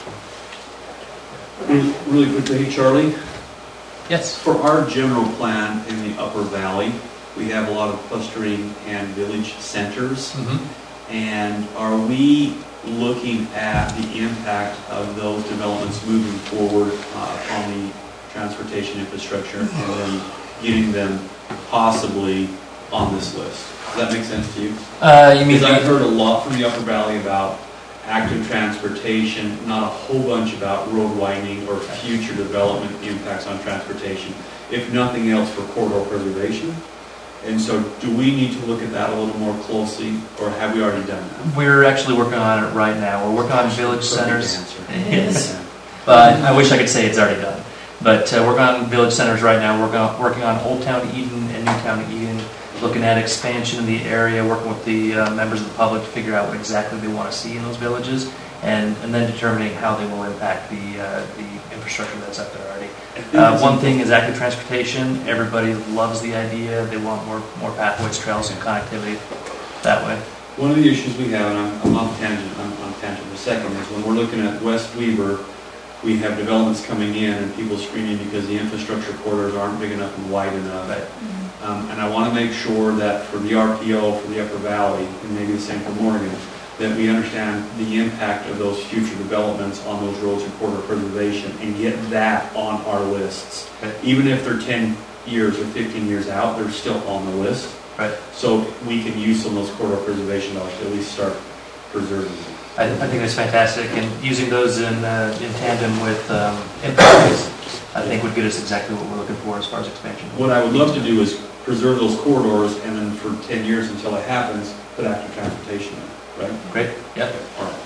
Really quickly, Charlie, Yes. for our general plan in the Upper Valley, we have a lot of clustering and village centers. And are we looking at the impact of those developments moving forward on the transportation infrastructure and then getting them possibly on this list? Does that make sense to you? You mean Because I've heard a lot from the Upper Valley about active transportation, not a whole bunch about road widening or future development impacts on transportation, if nothing else for corridor preservation. And so do we need to look at that a little more closely, or have we already done that? We're actually working on it right now. We're working on village centers. Yes. But I wish I could say it's already done. But we're working on village centers right now. We're working on Old Town Eden and New Town Eden, looking at expansion in the area, working with the members of the public to figure out what exactly they want to see in those villages, and then determining how they will impact the infrastructure that's up there already. One thing is active transportation. Everybody loves the idea. They want more pathways, trails, and connectivity that way. One of the issues we have, and I'm on tangent for a second, is when we're looking at West Weaver, we have developments coming in and people screaming because the infrastructure corridors aren't big enough and wide enough. Right. And I want to make sure that for the RPO, for the Upper Valley, and maybe the same for Morgan, that we understand the impact of those future developments on those roads and corridor preservation and get that on our lists. Okay. Even if they're 10 years or 15 years out, they're still on the list. Right. So we can use some of those corridor preservation dollars to at least start preserving them. I think that's fantastic, and using those in tandem with impact, I think would get us exactly what we're looking for as far as expansion. What I would love to do is preserve those corridors and then for 10 years until it happens, put active transportation in, right? Great. Yep. All right.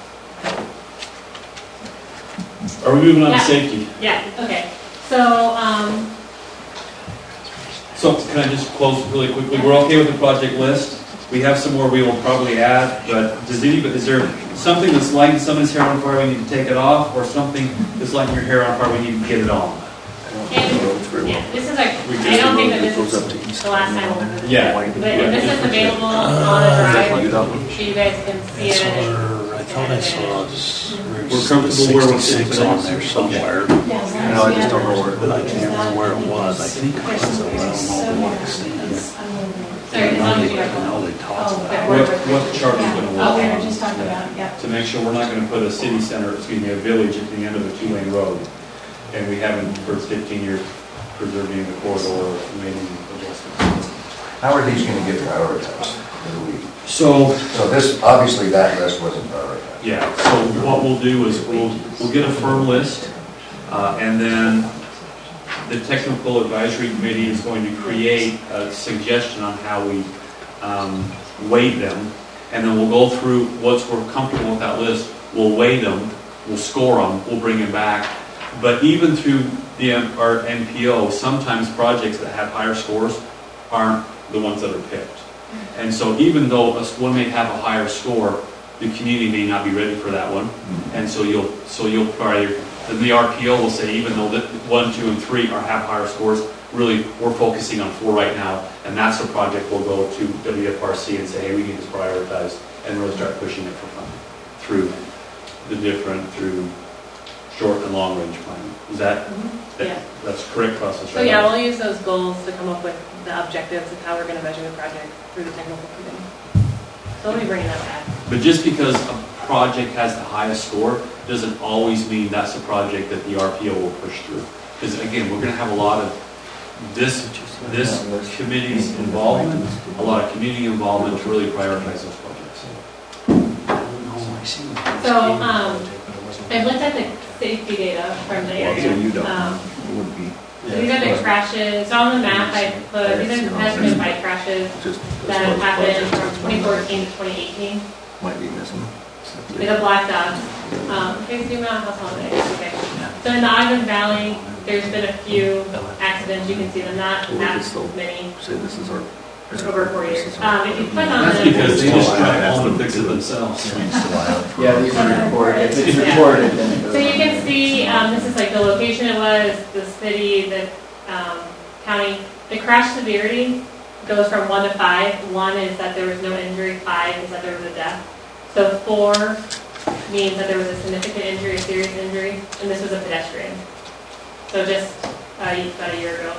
Are we moving on to safety? Yeah, okay. So, So can I just close really quickly? We're okay with the project list. We have some more we will probably add, but is there something that's lighting someone's hair on fire, we need to take it off, or something that's lighting your hair on fire, we need to get it on? and, yeah, this is like I don't think that this is the last time we'll visit. Yeah. But and this is available on a drive, so you guys can see it. I thought I saw We're comfortable where we're 66 sitting. on there somewhere. Yeah, as long No, as I we just have don't know where- But I can't remember where it was. I think it was There's around so all the many work stands. Sorry, as long as you I have. know they talked Oh, about What, it. what chart is going to Yeah, oh, we work were on? just talking about, yeah. To make sure we're not going to put a city center, excuse me, a village at the end of a two-lane road. And we haven't, for 15 years, preserving the corridor or made any adjustments. How are these gonna get prioritized? So, So this, obviously that list wasn't prioritized. yeah, so what we'll do is we'll get a firm list, and then the technical advisory committee is going to create a suggestion on how we weight them, and then we'll go through once we're comfortable with that list, we'll weigh them, we'll score them, we'll bring them back. But even through our NPO, sometimes projects that have higher scores aren't the ones that are picked. And so even though one may have a higher score, the community may not be ready for that one. And so you'll probably, then the RPO will say, even though that 1, 2, and 3 have higher scores, really we're focusing on 4 right now, and that's the project we'll go to WFRC and say, hey, we need this prioritized, and really start pushing it for funding through short and long range planning. Is that, Yeah. that's correct process, So right? yeah, we'll use those goals to come up with the objectives of how we're gonna measure the project through the technical committee. So we'll be bringing that back. But just because a project has the highest score, doesn't always mean that's a project that the RPO will push through. Because again, we're gonna have a lot of this committee's involvement, a lot of community involvement to really prioritize those projects. So, I've looked at the safety data from the area. These are the crashes, so on the map I put, these are the pedestrian bike crashes that have happened from 2014 to 2018. Might be missing. With a black dot. Okay, zoom out how small it is. Okay. So in the Ogden Valley, there's been a few accidents. You can see them, not that many. Say this is our. Over 4 years. If you click on That's them. because they just drive home and fix it themselves. Yeah, these are recorded, if it's recorded, then it goes. So you can see, this is like the location it was, the city, the county. The crash severity goes from 1 to 5. 1 is that there was no injury, 5 is that there was a death. So 4 means that there was a significant injury, a serious injury, and this was a pedestrian. So just about a year ago.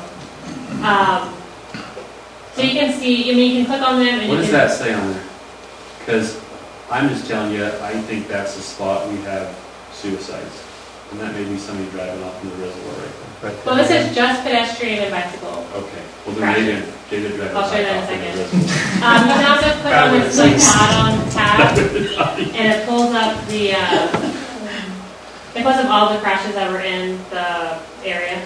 So you can see, I mean, you can click on them and What you does can... that say on there? Because I'm just telling you, I think that's the spot we have suicides. And that may be somebody driving off in the reservoir right Well, this is just pedestrian and bicycle. there. Okay, well then they did drive I'll show you that off in a in the second. reservoir. You can also click on this like add-on tab, and it pulls up all the crashes that were in the area.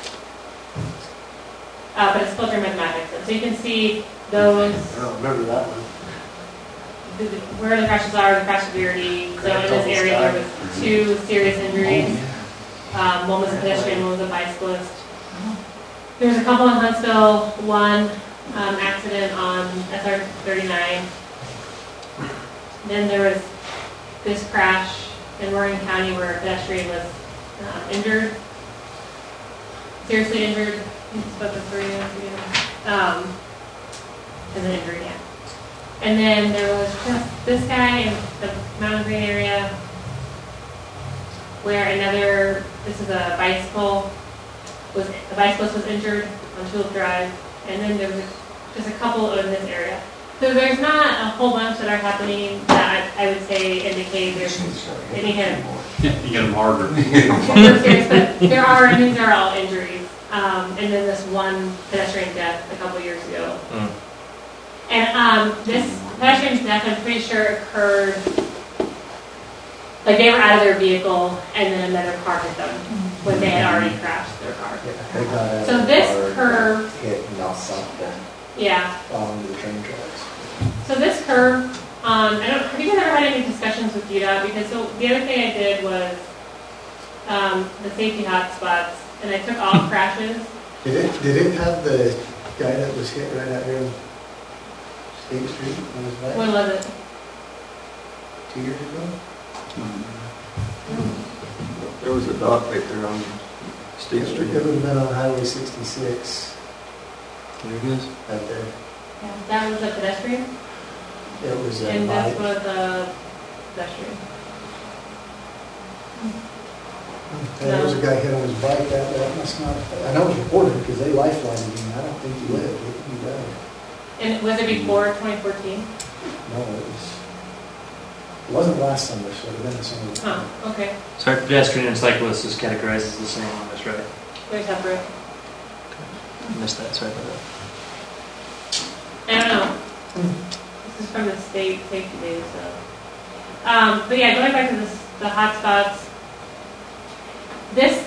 But it's filtered mathematics, so you can see those, I don't remember that one. where the crashes are, the crash severity. So in this area, there was 2 serious injuries. One was a pedestrian, one was a bicyclist. There was a couple in Huntsville, 1 accident on SR 39. Then there was this crash in Morgan County where a pedestrian was injured, seriously injured. Spoke with 3 and then injury, yeah. And then there was just this guy in the Mountain Green area where this is a bicyclist was injured on Tulip Drive, and then there was just a couple in this area. So there's not a whole bunch that are happening that I would say indicate there's any kind of You get them harder. serious, but there are, and these are all injuries. And then this one pedestrian death a couple years ago. And this pedestrian death, I'm pretty sure occurred, like they were out of their vehicle and then another car hit them when they had already crashed their car. So this curve, Hit and not something yeah. on the train tracks. So this curve, have you guys ever had any discussions with UDOT? Because so the other thing I did was the safety hotspots, and I took all crashes. Did it have the guy that was hit right out here on State Street on his back When was it? 2 years ago? There was a dot right there on State Street. It would have been on Highway 66. There it is. Out there. Yeah, that was a pedestrian, It was a and this bike. was a pedestrian. And there was a guy hit on his bike, that must not, I know it was reported because they lifelined him, I don't think he lived, he died. And was it before 2014? No, it wasn't last summer, so it would have been the summer. before. Oh, okay. So our pedestrian and cyclist is categorized as the same on this, right? They're separate. Missed that, sorry about that. I don't know. This is from the state safety data, so. But yeah, going back to the hotspots, this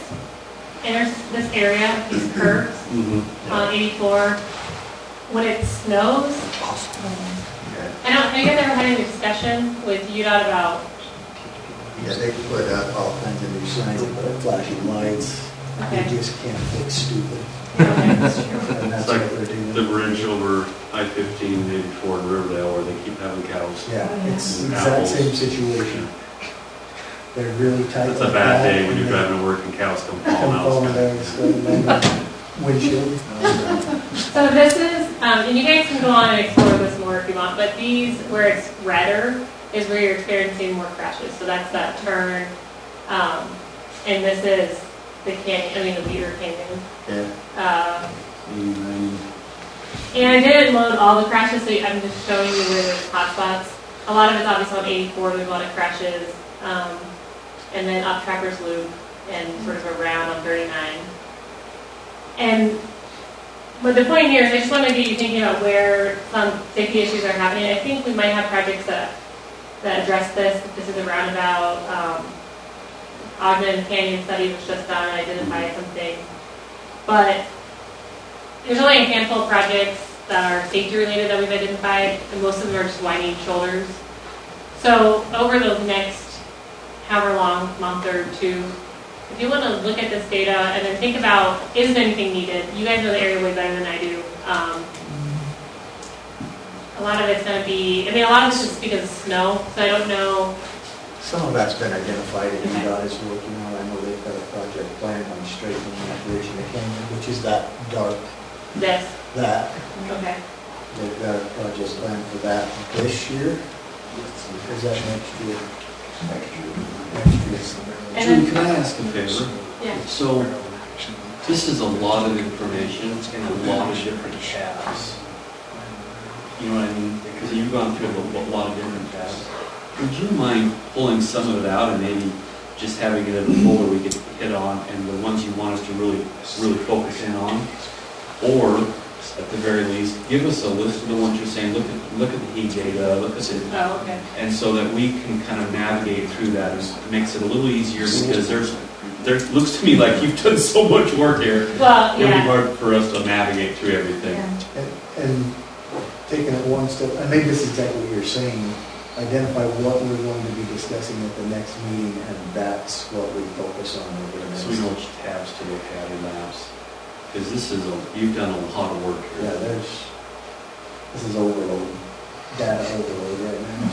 area, these curves on 84, when it snows, have you guys ever had any discussion with UDOT about? Yeah, they put up all kinds of new signs, they put up flashing lights, Okay. you just can't fix stupid. Okay. And that's It's what like they're doing. the bridge over I-15 and 84 in Riverdale where they keep having cows. Yeah, it's the And exact apples. same situation. They're really tight. It's a like bad that, day when and you're they driving to work and cows come Come falling falling out. down, sliding down the windshield. So this is, and you guys can go on and explore this more if you want, but these, where it's redder, is where you're experiencing more crashes. So that's that turn, and this is the canyon, the Beaver Canyon. Yeah. And I didn't load all the crashes, so I'm just showing you where there's hotspots. A lot of it's obviously on 84, there's a lot of crashes, and then up Trappers Loop, and sort of around on 39. But the point here is I just want to get you thinking about where some safety issues are happening. I think we might have projects that address this. This is a roundabout. Ogden Canyon study was just done and identified something. But there's only a handful of projects that are safety related that we've identified, and most of them are just widening shoulders. So over the next however long, month or two, if you want to look at this data and then think about, is there anything needed? You guys know the area way better than I do. A lot of it's going to be, a lot of it's just because of snow, so I don't know. Some of that's been identified and UDOT is working on. I know they've got a project planned on straightening that bridge in the canyon, which is that dark, This. that. Okay. They've got a project planned for that this year. Is that next year? Next year. And then- Julie, can I ask a favor? Yeah. So, this is a lot of information and a lot of different tabs. You know what I mean? Because you've gone through a lot of different tabs. Would you mind pulling some of it out and maybe just having it in a folder we could hit on, and the ones you want us to really focus in on? Or, at the very least, give us a list of the ones you're saying, look at the heat data, look at the... Oh, okay. And so that we can kind of navigate through that, and it makes it a little easier, because there looks to me like you've done so much work here. Well, It'll be yeah. hard for us to navigate through everything. And taking it one step, and maybe this is exactly what you're saying, identify what we're going to be discussing at the next meeting, and that's what we focus on over the next. So we know which tabs to look at in maps. Because you've done a lot of work here. Yeah, this is overload, data overload right now.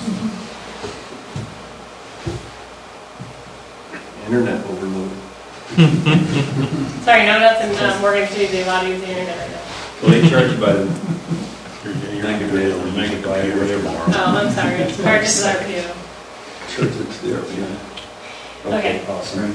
Internet overload. Sorry, no notes in Morgan City, they allow you to use the internet right now. Well, they charge you by the megabit or megabyte or whatever. Oh, I'm sorry, it's hard to start you. Church it's there, yeah. Okay. Awesome.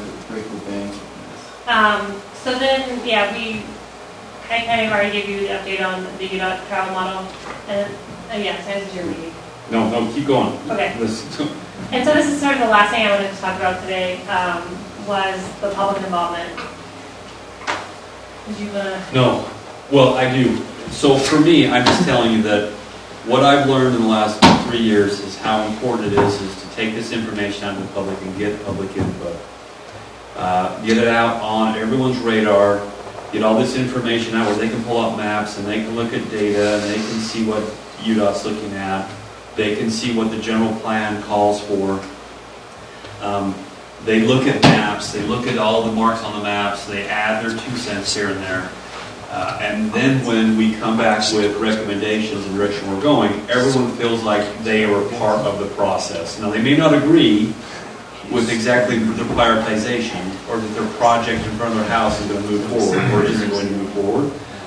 So then, yeah, I kind of already gave you the update on the UDOT travel model, and yes, as is your meeting. No, keep going. Okay. Listen. And so this is sort of the last thing I wanted to talk about today, was the public involvement. Did you No. Well, I do. So for me, I'm just telling you that what I've learned in the last 3 years is how important it is to take this information out to the public and get public input. Get it out on everyone's radar, get all this information out where they can pull out maps and they can look at data and they can see what UDOT's looking at. They can see what the general plan calls for. They look at maps, they look at all the marks on the maps, they add their 2 cents here and there. And then when we come back with recommendations and direction we're going, everyone feels like they are part of the process. Now, they may not agree with exactly their prioritization or that their project in front of their house is going to move forward or isn't going to move forward,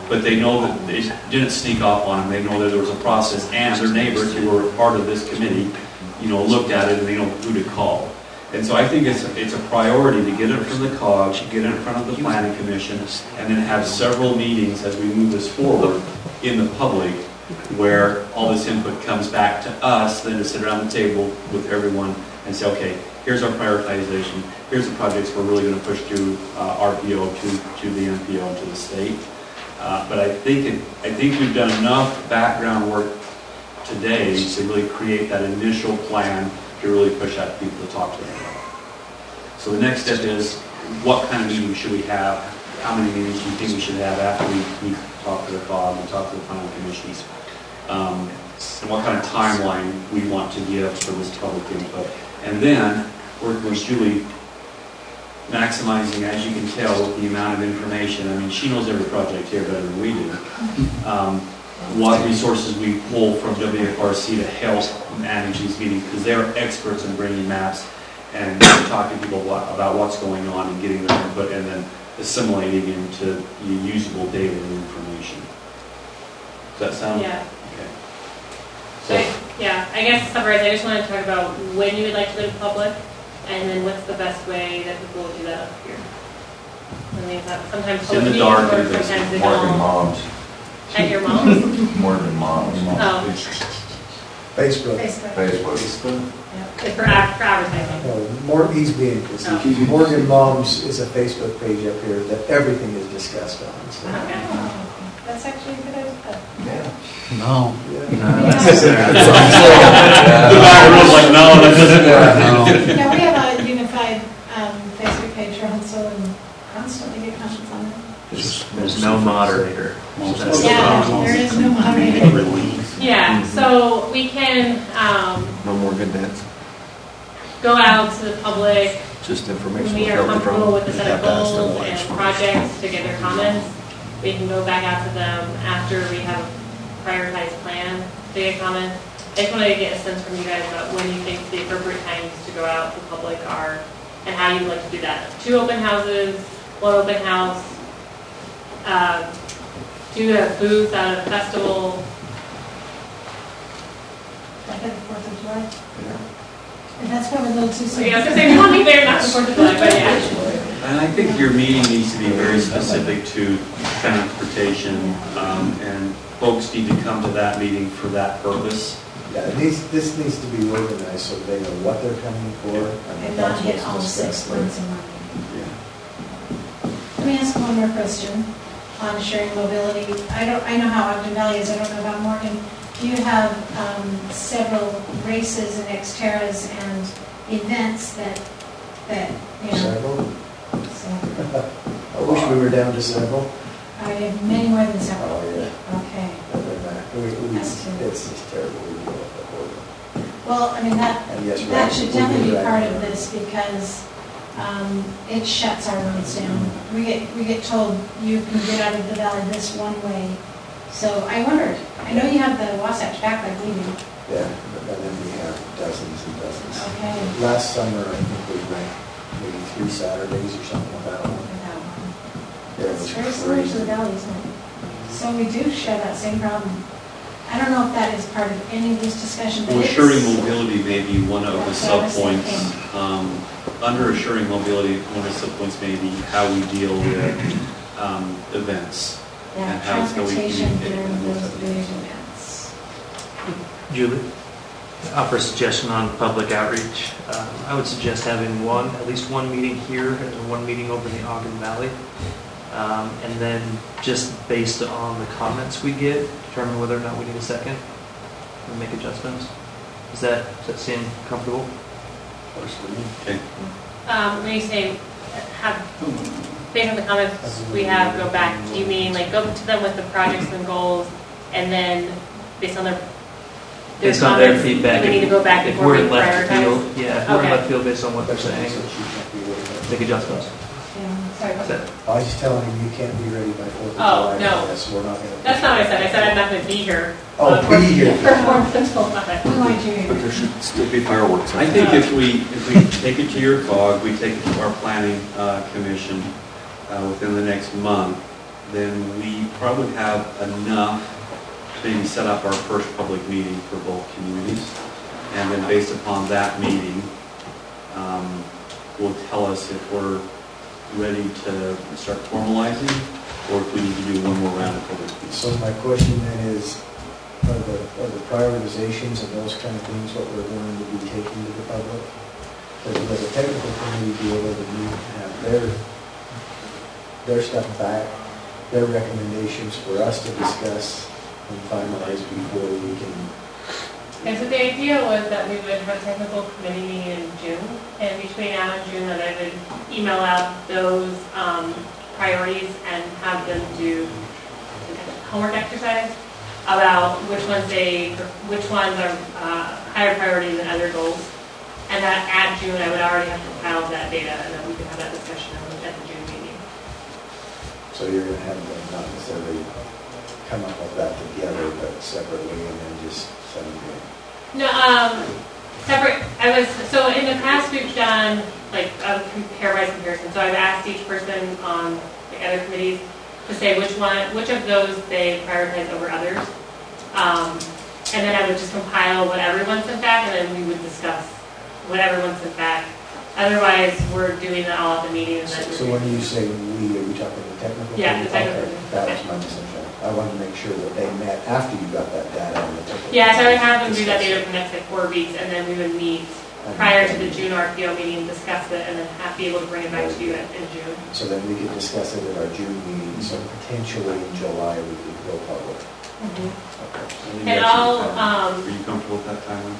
but they know that it didn't sneak off on them. They know that there was a process, and their neighbors who were part of this committee, looked at it and they know who to call. And so I think it's a priority to get it from the COG, get it in front of the planning commission, and then have several meetings as we move this forward in the public, where all this input comes back to us, then to sit around the table with everyone and say, okay, here's our prioritization, here's the projects we're really going to push through RPO to the MPO and to the state. But I think we've done enough background work today to really create that initial plan to really push out people to talk to them about. So the next step is, what kind of meeting should we have? How many meetings do you think we should have after we talk to the COG and talk to the planning commissions? And what kind of timeline we want to give for this public input? And then, work with Julie, maximizing, as you can tell, with the amount of information. I mean, she knows every project here better than we do. What resources we pull from WFRC to help manage these meetings, because they're experts in bringing maps and talking to people about what's going on and getting their input, and then assimilating into usable data and information. Does that sound? Yeah. Okay. So, I guess to summarize, I just want to talk about when you would like to go to public, and then what's the best way that people will do that up here. I mean, sometimes It's in the public dark, meetings, or and sometimes they More than don't. moms. At your mom's? More than moms. Oh. Facebook. Facebook. It's for advertising. He's being facetious. Morgan Moms is a Facebook page up here that everything is discussed on. So. Okay. That's actually a good idea. Yeah. No. Like, no, that doesn't work. Yeah, we have a unified Facebook page for Huntsville and constantly get comments on it. There's no moderator. Yeah, there is no moderator. Yeah, so we can No more good dads. go out to the public Just when information. we are comfortable with the set of You have to ask them goals why and it's fun. projects to get their comments. We can go back out to them after we have a prioritized plan to get comments. I just wanted to get a sense from you guys about when you think the appropriate times to go out to the public are, and how you would like to do that. 2 open houses, 1 open house, do a booth at a festival. Like at the 4th of July. And that's probably a little too So soon. yeah, I was gonna say, we want to be there, not the 4th of July, but yeah. And I think your meeting needs to be very specific to transportation, and folks need to come to that meeting for that purpose. Yeah, this needs to be organized so they know what they're coming for. And not that's hit what's all 6 discussed months there. in one meeting. Yeah. Let me ask one more question on sharing mobility. I know how Ogden Valley is, I don't know about Morgan. You have several races and Xterras and events that Several? so I wish we were down to several. I have many more than several. Oh, yeah. Okay. That's too. It's just terrible. We deal with the Well, I mean, that And yes, that right, should we definitely do be that. part of this because it shuts our roads down. We get told you can get out of the valley this one way. So I wondered, I know you have the Wasatch back like we do. Yeah, but then we have dozens and dozens. Okay. Last summer, I think we ran maybe 3 Saturdays or something like that. Without one. Yeah, it It's was very similar to the crazy. valley, isn't it? So we do share that same problem. I don't know if that is part of any of this discussion, but Well, it's... assuring mobility may be one of the That's what I was subpoints. thinking. Under assuring mobility, one of the subpoints may be how we deal with events. Yeah, and how it's going to transportation communicate during with those those big events. Julie, offer a suggestion on public outreach. I would suggest having at least one meeting here and then 1 meeting over in the Ogden Valley. And then just based on the comments we get, determine whether or not we need a second and make adjustments. Does that seem comfortable? Okay. When you say based on the comments we have, go back, do you mean like go to them with the projects and goals, and then based on their Based on their comments, feedback. we need to go back if before we're we in left prioritize? field, yeah, if we're in Okay. left field based on what they're saying, make adjustments. Yeah, sorry about that. I was just telling him you can't be ready by 4th of Oh, July. no. Yes, we're not going to. That's not what I said. I said I'm not going to be here. Oh, be here. For 4th until 5. We want you But there should still be fireworks. I think if we take it to your COG, we take it to our planning commission within the next month, then we probably have enough to maybe set up our first public meeting for both communities. And then based upon that meeting, will tell us if we're ready to start formalizing, or if we need to do one more round of public meetings. So my question then is, are the prioritizations and those kind of things what we're going to be taking to the public? Will the technical committee be able to meet and have their stuff back, their recommendations for us to discuss and finalize before we can? And so the idea was that we would have a technical committee meeting in June, and between now and June, that I would email out those priorities and have them do a homework exercise about which ones are higher priority than other goals. And that at June, I would already have compiled that data, and then we could have that discussion at the June meeting. So you're going to have them not necessarily come up with that together, but separately, and then just send them in? No, separate. So in the past we've done like a comparison. So I've asked each person on the other committees to say which of those they prioritize over others, and then I would just compile what everyone sent back, and then we would discuss what everyone sent back. Otherwise, we're doing that all at the meeting. And so when you say we, are you talking the technical? Yeah, the technical. Okay, that was my misunderstanding. I wanted to make sure that they met after you got that data on the technical. Yeah, so I would have them do that data for the next 4 weeks, and then we would meet prior to the June RPO meeting, discuss it, and then be able to bring it back to you in June. So then we could discuss it at our June meeting, so potentially in July we could go public. Mm-hmm. Okay. And I'll, Are you comfortable with that timeline?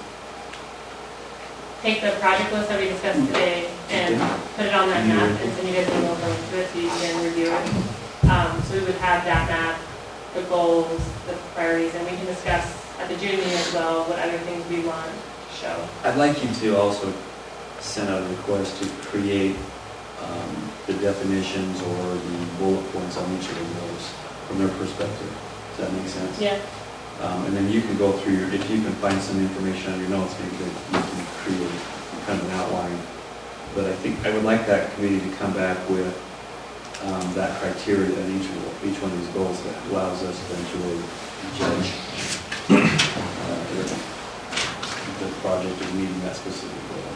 take the project list that we discussed today and put it on that map, and send you guys an email to it so you can review it. So we would have that map, the goals, the priorities, and we can discuss at the June meeting as well what other things we want to show. I'd like you to also send out a request to create the definitions or the bullet points on each of the goals from their perspective. Does that make sense? Yeah. And then you can go through if you can find some information on your notes, maybe you can create kind of an outline. But I think I would like that committee to come back with that criteria in each one of these goals that allows us then to really judge if the project is meeting that specific goal.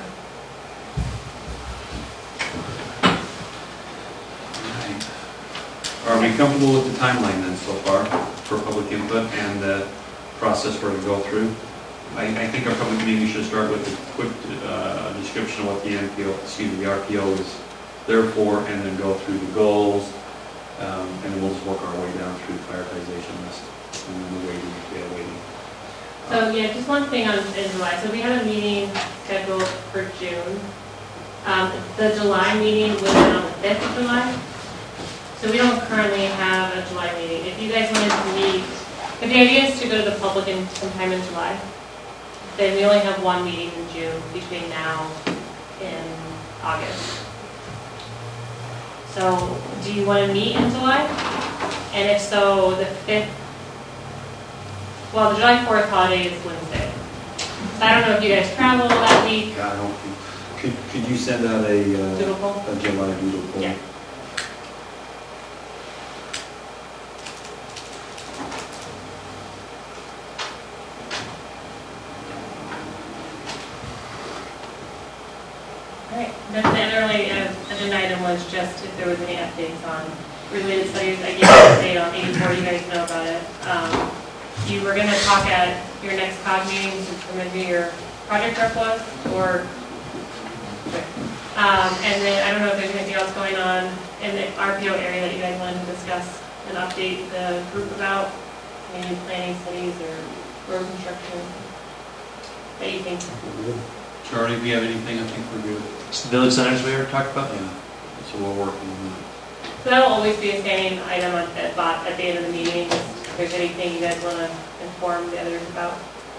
Are we comfortable with the timeline then so far for public input and the process we're going to go through? I think our public meeting should start with a quick description of what the RPO is there for, and then go through the goals, and then we'll just work our way down through the prioritization list, and then the waiting. So yeah, just one thing in July. So we have a meeting scheduled for June. The July meeting will be on the 5th of July. So we don't currently have a July meeting. If you guys wanted to meet, if the idea is to go to the public sometime in July, then we only have one meeting in June between now and August. So do you want to meet in July? And if so, the 5th, well, the July 4th holiday is Wednesday. So I don't know if you guys travel that week. I don't think, could you send out a July doodle poll? Yeah. Right. The only agenda item was just if there was any updates on related studies. I gave you an update on 84, you guys know about it. You were going to talk at your next COG meeting to determine who your project rep was, or, and then I don't know if there's anything else going on in the RPO area that you guys wanted to discuss and update the group about, maybe planning studies or road construction that you think. Charlie, if you have anything, I think we're good. It's the village centers we already talked about? Yeah, so we're working on that. So that'll always be a standing item at the end of the meeting, if there's anything you guys want to inform the others about.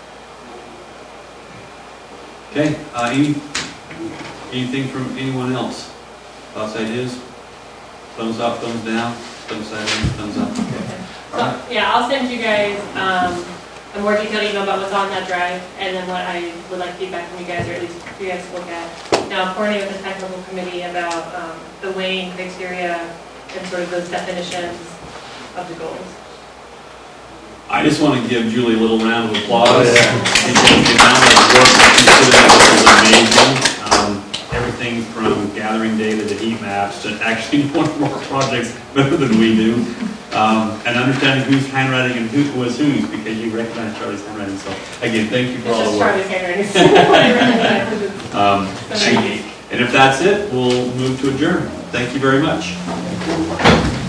Okay, anything from anyone else? Thoughts, ideas? Thumbs up, thumbs down, thumbs down, thumbs up, okay. So, yeah, I'll send you guys a more detailed email about what's on that drive, and then what I would like feedback from you guys, or at least for you guys to look at. Now, I'm coordinating with the technical committee about the weighing criteria and sort of those definitions of the goals. I just want to give Julie a little round of applause. Oh, yeah. Because the amount of work that she put into this is amazing. Everything from gathering data to heat maps to actually knowing more projects better than we do. And understanding whose handwriting and who was whose, because you recognize Charlie's handwriting. So again, thank you for all the It's work. just Charlie's handwriting. And if that's it, we'll move to adjourn. Thank you very much.